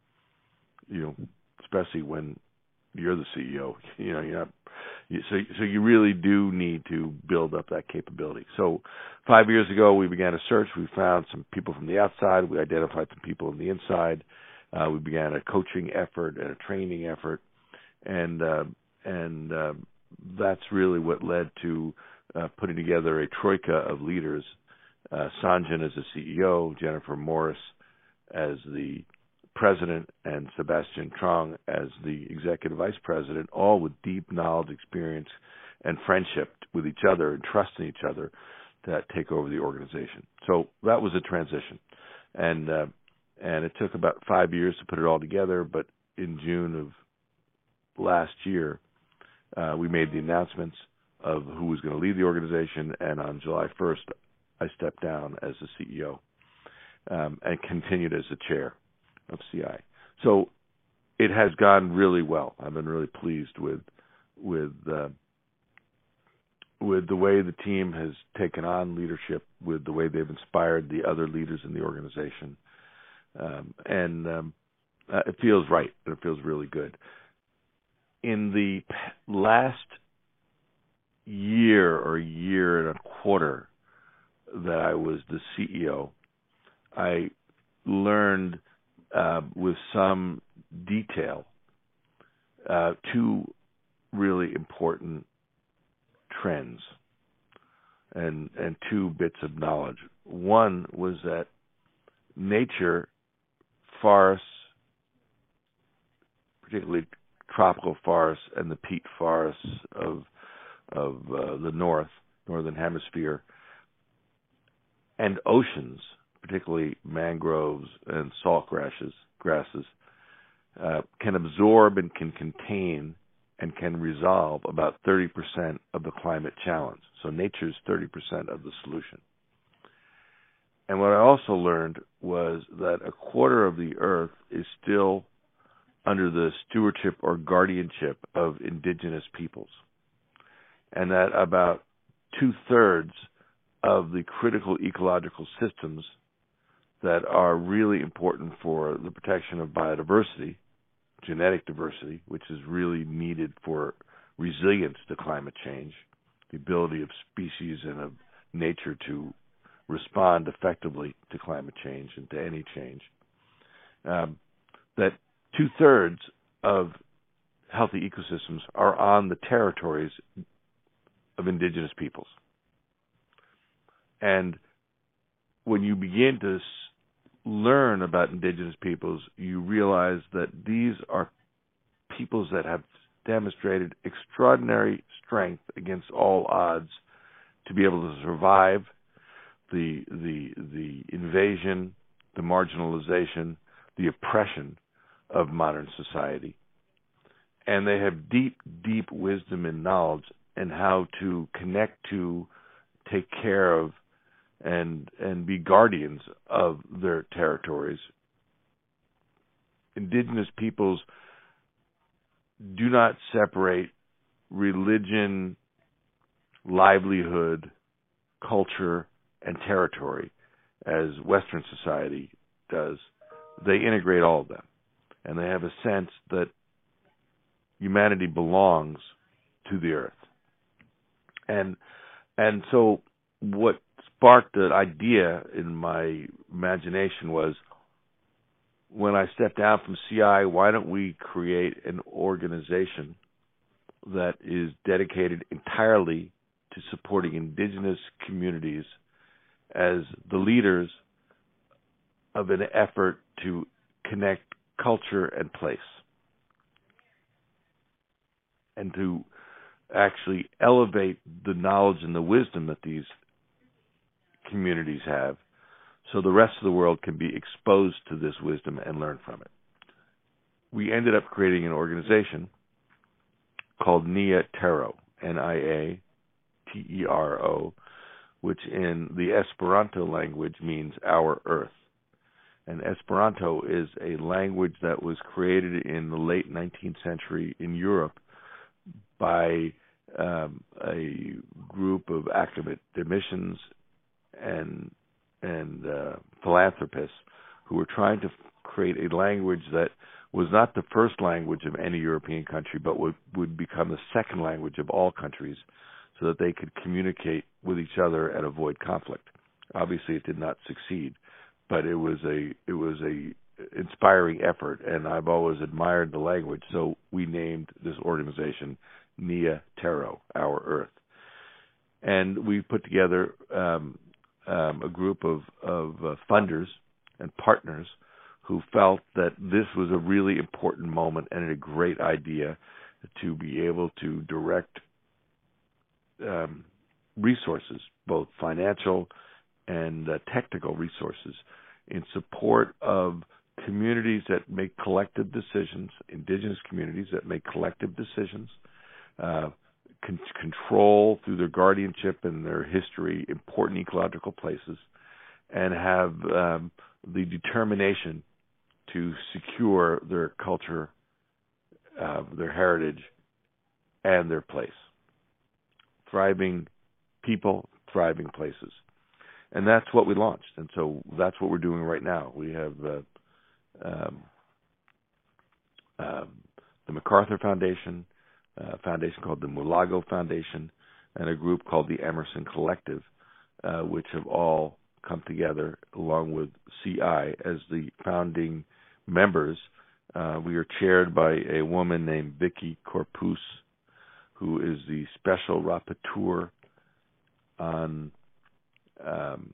you know, especially when you're the C E O, you know, you're not, you, so, so you really do need to build up that capability. So five years ago, we began a search. We found some people from the outside. We identified some people on the inside. Uh, we began a coaching effort and a training effort. And, uh, and, uh, that's really what led to uh, putting together a troika of leaders, uh, Sanjan as the C E O, Jennifer Morris as the president, and Sebastian Trong as the executive vice president, all with deep knowledge, experience, and friendship with each other and trust in each other to take over the organization. So that was a transition. And uh, and it took about five years to put it all together, but in June of last year, uh, we made the announcements of who was going to lead the organization, and on July first, I stepped down as the C E O um, and continued as the chair of C I. So it has gone really well. I've been really pleased with with uh, with the way the team has taken on leadership, with the way they've inspired the other leaders in the organization, um, and um, uh, it feels right. It feels really good. In the last year or year and a quarter that I was the C E O, I learned uh, with some detail uh, two really important trends and and two bits of knowledge. One was that nature, forests, particularly tropical forests and the peat forests of of uh, the north, northern hemisphere, and oceans, particularly mangroves and salt grasses, grasses uh, can absorb and can contain and can resolve about thirty percent of the climate challenge. So nature's thirty percent of the solution. And what I also learned was that a quarter of the earth is still under the stewardship or guardianship of indigenous peoples, and that about two-thirds of the critical ecological systems that are really important for the protection of biodiversity, genetic diversity, which is really needed for resilience to climate change, the ability of species and of nature to respond effectively to climate change and to any change. Um, that two-thirds of healthy ecosystems are on the territories of indigenous peoples. And when you begin to s- learn about indigenous peoples, you realize that these are peoples that have demonstrated extraordinary strength against all odds to be able to survive the the the invasion, the marginalization, the oppression of modern society. And they have deep, deep wisdom and knowledge in how to connect to, take care of, and and be guardians of their territories. Indigenous peoples do not separate religion, livelihood, culture, and territory as Western society does. They integrate all of them. And they have a sense that humanity belongs to the earth. And and so what sparked the idea in my imagination was, when I stepped down from C I, why don't we create an organization that is dedicated entirely to supporting indigenous communities as the leaders of an effort to connect culture and place, and to actually elevate the knowledge and the wisdom that these communities have, so the rest of the world can be exposed to this wisdom and learn from it. We ended up creating an organization called Nia Tero, N I A T E R O, which in the Esperanto language means our earth. And Esperanto is a language that was created in the late nineteenth century in Europe by um, a group of academicians and and uh, philanthropists who were trying to create a language that was not the first language of any European country, but would, would become the second language of all countries, so that they could communicate with each other and avoid conflict. Obviously, it did not succeed, but it was a it was a inspiring effort, and I've always admired the language. So we named this organization Nia Tero, Our Earth, and we put together um, um, a group of of uh, funders and partners who felt that this was a really important moment and a great idea to be able to direct um, resources, both financial and uh, technical resources, in support of communities that make collective decisions, indigenous communities that make collective decisions, uh, con- control through their guardianship and their history important ecological places, and have um, the determination to secure their culture, uh, their heritage, and their place. Thriving people, thriving places. And that's what we launched. And so that's what we're doing right now. We have uh, um, um, the MacArthur Foundation, a foundation called the Mulago Foundation, and a group called the Emerson Collective, uh, which have all come together along with C I as the founding members. Uh, we are chaired by a woman named Vicky Corpus, who is the special rapporteur on um,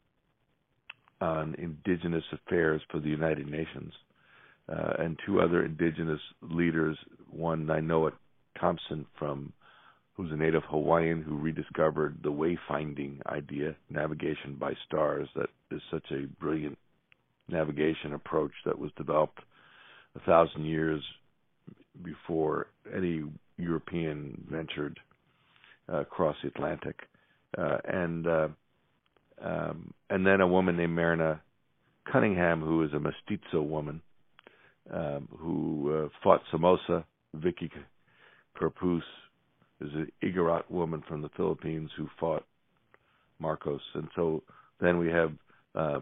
on Indigenous affairs for the United Nations, uh, and two other Indigenous leaders. One, Nainoa Thompson, from who's a native Hawaiian who rediscovered the wayfinding idea, navigation by stars, that is such a brilliant navigation approach that was developed a thousand years before any European ventured uh, across the Atlantic, uh, and uh, um, and then a woman named Marina Cunningham, who is a mestizo woman um, who uh, fought Somoza. Vicky Corpus is an Igorot woman from the Philippines who fought Marcos, and so then we have um,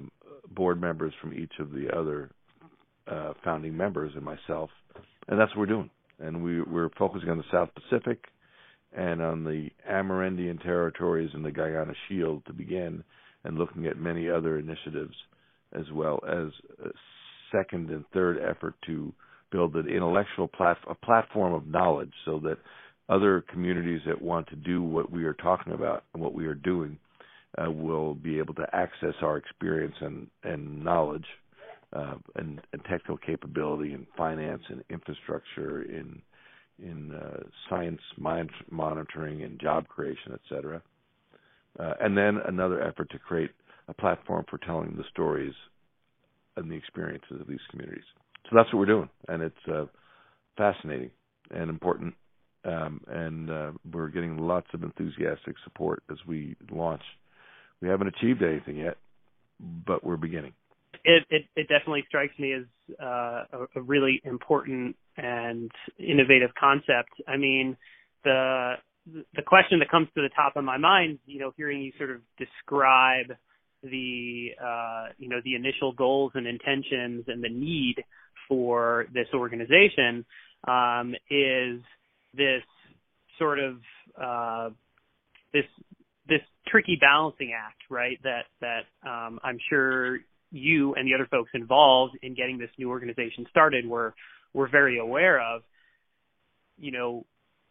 board members from each of the other uh, founding members and myself, and that's what we're doing. And we, we're focusing on the South Pacific and on the Amerindian territories and the Guyana Shield to begin, and looking at many other initiatives, as well as a second and third effort to build an intellectual plat- a platform of knowledge so that other communities that want to do what we are talking about and what we are doing uh, will be able to access our experience and, and knowledge uh, and, and technical capability in finance and infrastructure, in in uh, science mon- monitoring and job creation, et cetera. Uh, and then another effort to create a platform for telling the stories and the experiences of these communities. So that's what we're doing, and it's uh, fascinating and important, um, and uh, we're getting lots of enthusiastic support as we launch. We haven't achieved anything yet, but we're beginning. It it, it definitely strikes me as uh, a, a really important and innovative concept. I mean, the the question that comes to the top of my mind, you know, hearing you sort of describe the uh, you know the initial goals and intentions and the need for this organization, um, is this sort of uh, this this tricky balancing act, right? That that um, I'm sure you and the other folks involved in getting this new organization started were were very aware of. You know,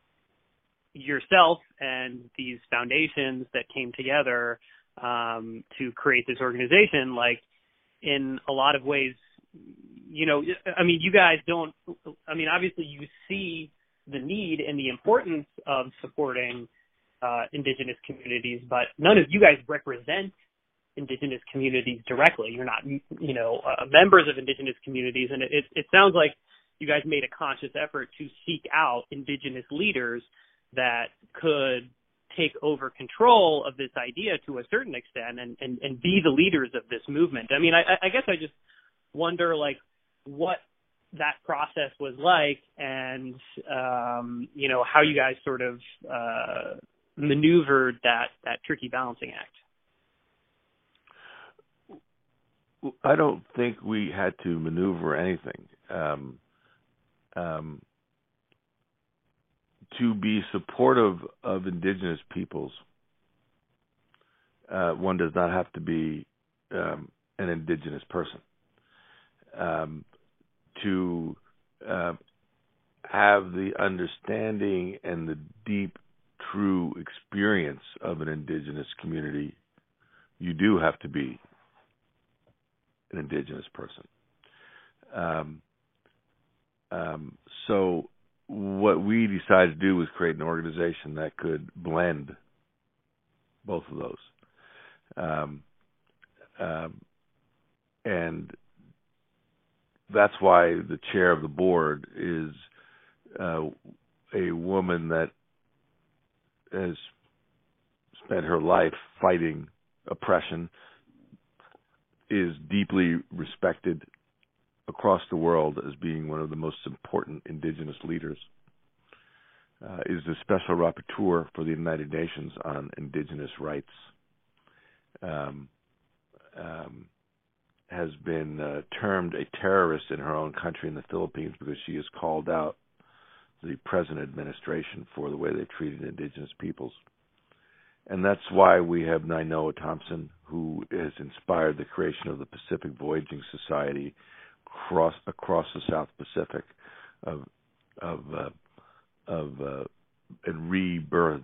yourself and these foundations that came together um, to create this organization, like, in a lot of ways, you know, I mean, you guys don't, I mean, obviously you see the need and the importance of supporting uh, indigenous communities, but none of you guys represent indigenous communities directly. You're not, you know, uh, members of indigenous communities, and it, it sounds like you guys made a conscious effort to seek out indigenous leaders that could take over control of this idea to a certain extent and, and, and be the leaders of this movement. I mean, I, I guess I just wonder, like, what that process was like and, um, you know, how you guys sort of uh, maneuvered that, that tricky balancing act. I don't think we had to maneuver anything. Um, um, to be supportive of indigenous peoples, uh, one does not have to be um, an indigenous person. Um, to uh, have the understanding and the deep, true experience of an indigenous community, you do have to be an indigenous person. Um, um, so what we decided to do was create an organization that could blend both of those. Um, um, and that's why the chair of the board is uh, a woman that has spent her life fighting oppression, is deeply respected across the world as being one of the most important indigenous leaders, uh, is the special rapporteur for the United Nations on indigenous rights, um, um, has been uh, termed a terrorist in her own country in the Philippines because she has called out the present administration for the way they treated indigenous peoples. And that's why we have Nainoa Thompson, who has inspired the creation of the Pacific Voyaging Society across across the South Pacific, of of uh, of uh, and rebirthed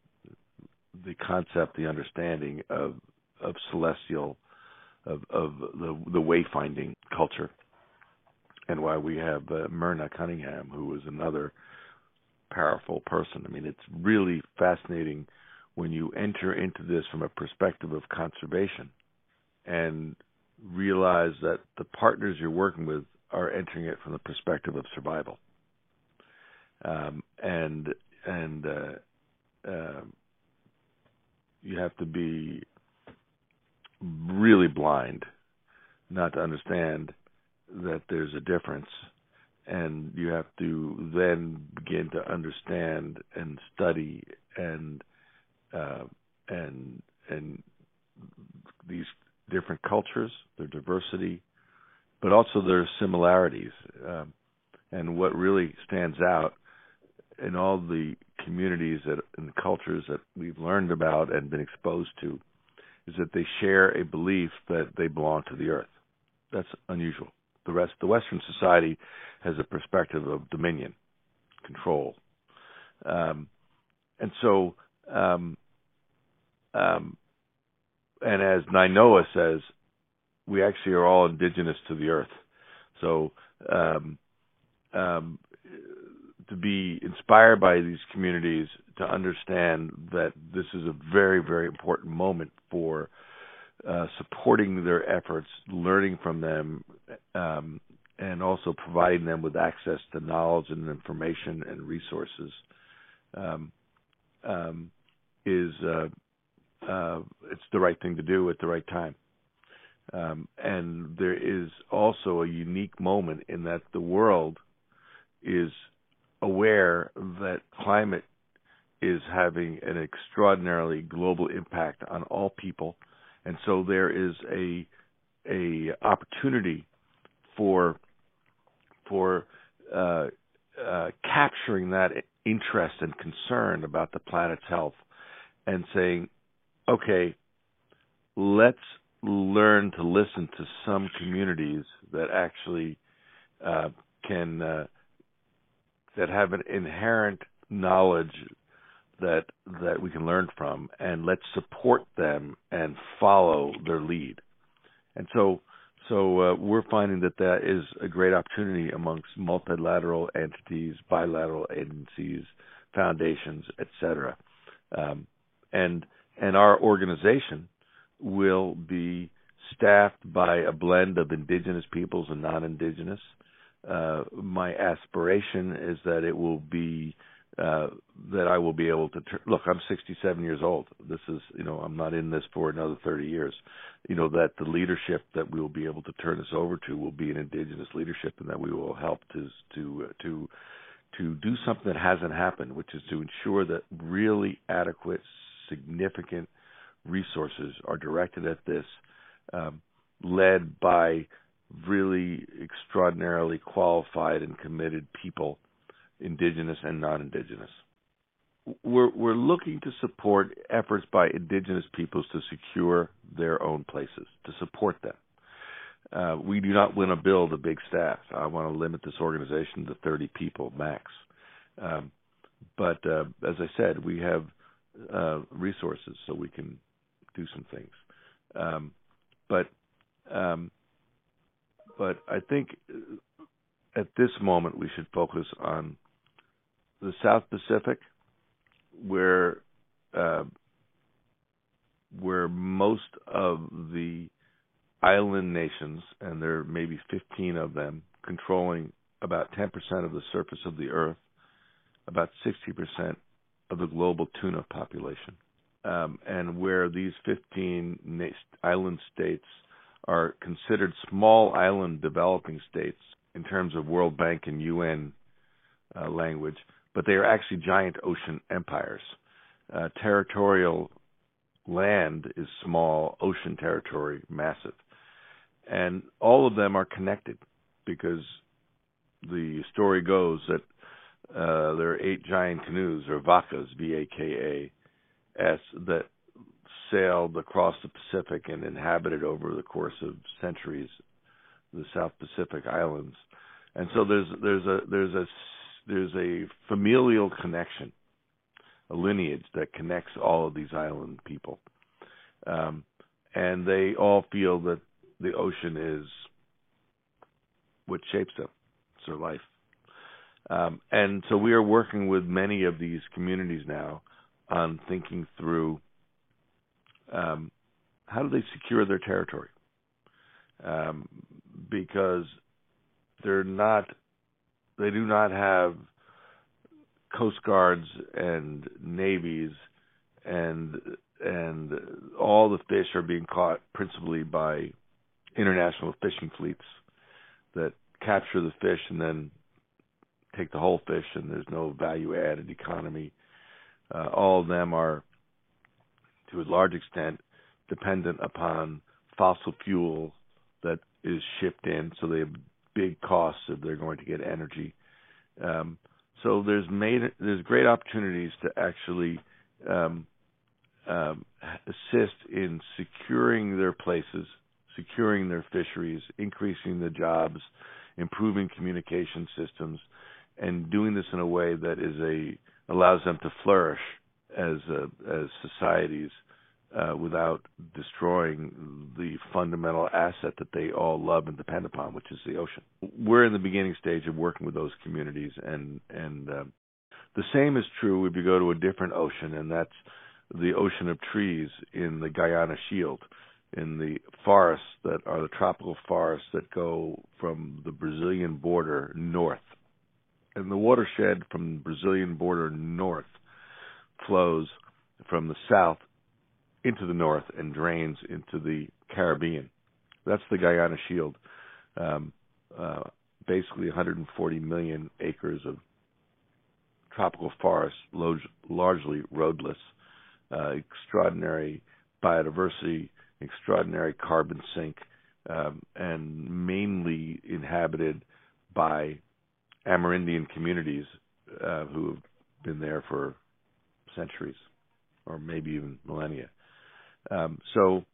the concept, the understanding of of celestial, of of the the wayfinding culture, and why we have uh, Myrna Cunningham, who is another powerful person. I mean, it's really fascinating when you enter into this from a perspective of conservation and realize that the partners you're working with are entering it from the perspective of survival. Um, and and uh, uh, you have to be really blind not to understand that there's a difference. And you have to then begin to understand and study and uh, and and these different cultures, their diversity, but also their similarities. Um, and what really stands out in all the communities that, and cultures that we've learned about and been exposed to is that they share a belief that they belong to the earth. That's unusual. The rest, the Western society has a perspective of dominion, control. Um, and so, um, um, and as Nainoa says, we actually are all indigenous to the earth. So, um, um, to be inspired by these communities, to understand that this is a very, very important moment for uh, supporting their efforts, learning from them, um, and also providing them with access to knowledge and information and resources, um, um, is uh, uh, it's the right thing to do at the right time. Um, and there is also a unique moment in that the world is aware that climate is having an extraordinarily global impact on all people, and so there is a a opportunity for for uh, uh, capturing that interest and concern about the planet's health, and saying, okay, let's learn to listen to some communities that actually uh, can uh, that have an inherent knowledge that that we can learn from, and let's support them and follow their lead. And so, so uh, we're finding that that is a great opportunity amongst multilateral entities, bilateral agencies, foundations, et cetera. Um, and and our organization will be staffed by a blend of indigenous peoples and non-indigenous. Uh, my aspiration is that it will be uh, that I will be able to tur- look. I'm sixty-seven years old. This is, you know, I'm not in this for another thirty years. You know, that the leadership that we will be able to turn this over to will be an indigenous leadership, and that we will help to to to to do something that hasn't happened, which is to ensure that really adequate, significant resources are directed at this, um, led by really extraordinarily qualified and committed people, indigenous and non-indigenous. We're, we're looking to support efforts by indigenous peoples to secure their own places, to support them. Uh, we do not want to build a big staff. I want to limit this organization to thirty people max. Um, but uh, as I said, we have uh, resources so we can do some things. Um, but um, But I think at this moment we should focus on the South Pacific, where uh, where most of the island nations, and there may be fifteen of them, controlling about ten percent of the surface of the Earth, about sixty percent of the global tuna population, um, and where these fifteen na- island states are considered small island developing states in terms of World Bank and U N uh, language, but they are actually giant ocean empires. Uh, territorial land is small, ocean territory massive. And all of them are connected because the story goes that uh, there are eight giant canoes, or vacas, V A K A S, that sailed across the Pacific and inhabited over the course of centuries the South Pacific islands. And so there's there's a there's a there's a familial connection, a lineage that connects all of these island people, um, and they all feel that the ocean is what shapes them. It's their life. Um, and so we are working with many of these communities now on thinking through um, how do they secure their territory, um, because they're not, they do not have coast guards and navies, and and all the fish are being caught principally by international fishing fleets that capture the fish and then take the whole fish, and there's no value-added economy. Uh, all of them are, to a large extent, dependent upon fossil fuel that is shipped in, so they have big costs if they're going to get energy. Um, so there's made there's great opportunities to actually um, um, assist in securing their places, securing their fisheries, increasing the jobs, improving communication systems, and doing this in a way that is a allows them to flourish as a, as societies uh, without destroying the fundamental asset that they all love and depend upon, which is the ocean. We're in the beginning stage of working with those communities, and and uh, the same is true if you go to a different ocean, and that's the ocean of trees in the Guiana Shield, in the forests that are the tropical forests that go from the Brazilian border north. And the watershed from the Brazilian border north flows from the south into the north and drains into the Caribbean. That's the Guiana Shield. Um, uh, basically one hundred forty million acres of tropical forest, lo- largely roadless, uh, extraordinary biodiversity, extraordinary carbon sink, um, and mainly inhabited by Amerindian communities uh, who have been there for centuries, or maybe even millennia. Um, so,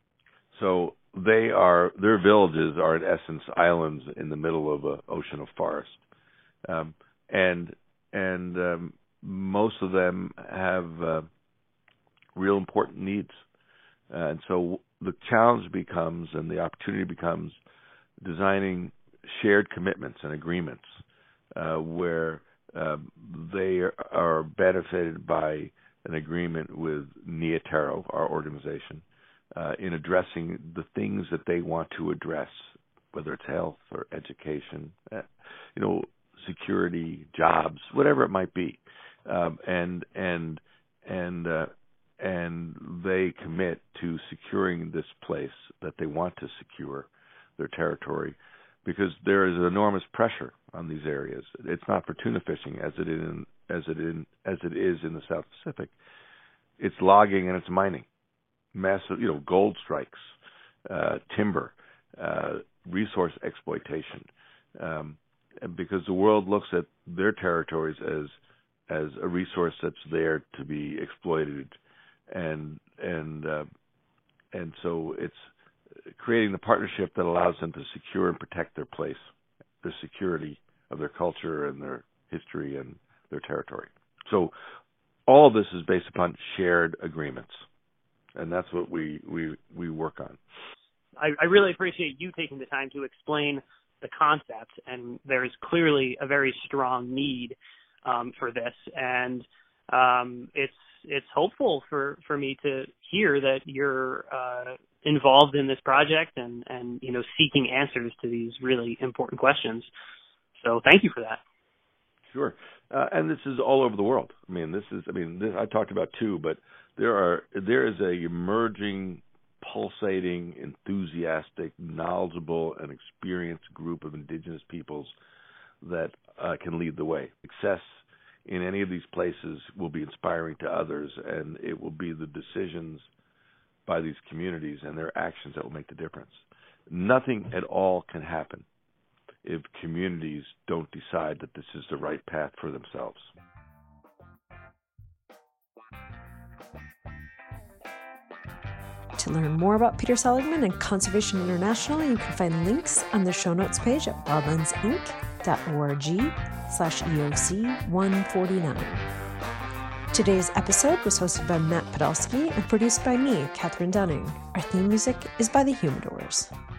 so they are their villages are in essence islands in the middle of an ocean of forest, um, and and um, most of them have uh, real important needs, uh, and so the challenge becomes, and the opportunity becomes, designing shared commitments and agreements uh, where uh, they are benefited by an agreement with Neotero, our organization, uh, in addressing the things that they want to address, whether it's health or education, uh, you know, security, jobs, whatever it might be, um, and and and uh, and they commit to securing this place that they want to secure, their territory, because there is enormous pressure on these areas. It's not for tuna fishing as it is in, as it in as it is in the South Pacific. It's logging and it's mining, massive, you know, gold strikes, uh, timber, uh, resource exploitation, um, because the world looks at their territories as as a resource that's there to be exploited, and and uh, and so it's creating the partnership that allows them to secure and protect their place, their security of their culture and their history and their territory. So all of this is based upon shared agreements, and that's what we we, we work on. I, I really appreciate you taking the time to explain the concept, and there is clearly a very strong need um, for this, and um, it's it's hopeful for, for me to hear that you're uh, involved in this project and, and you know seeking answers to these really important questions. So thank you for that. Sure, uh, and this is all over the world. I mean, this is I mean this, I talked about two, but there are there is a emerging, pulsating, enthusiastic, knowledgeable, and experienced group of indigenous peoples that uh, can lead the way. Success in any of these places will be inspiring to others, and it will be the decisions by these communities and their actions that will make the difference. Nothing at all can happen if communities don't decide that this is the right path for themselves. To learn more about Peter Seligman and Conservation International, you can find links on the show notes page at wildlandsinc.org slash EOC 149. Today's episode was hosted by Matt Podolsky and produced by me, Catherine Dunning. Our theme music is by the Humidors.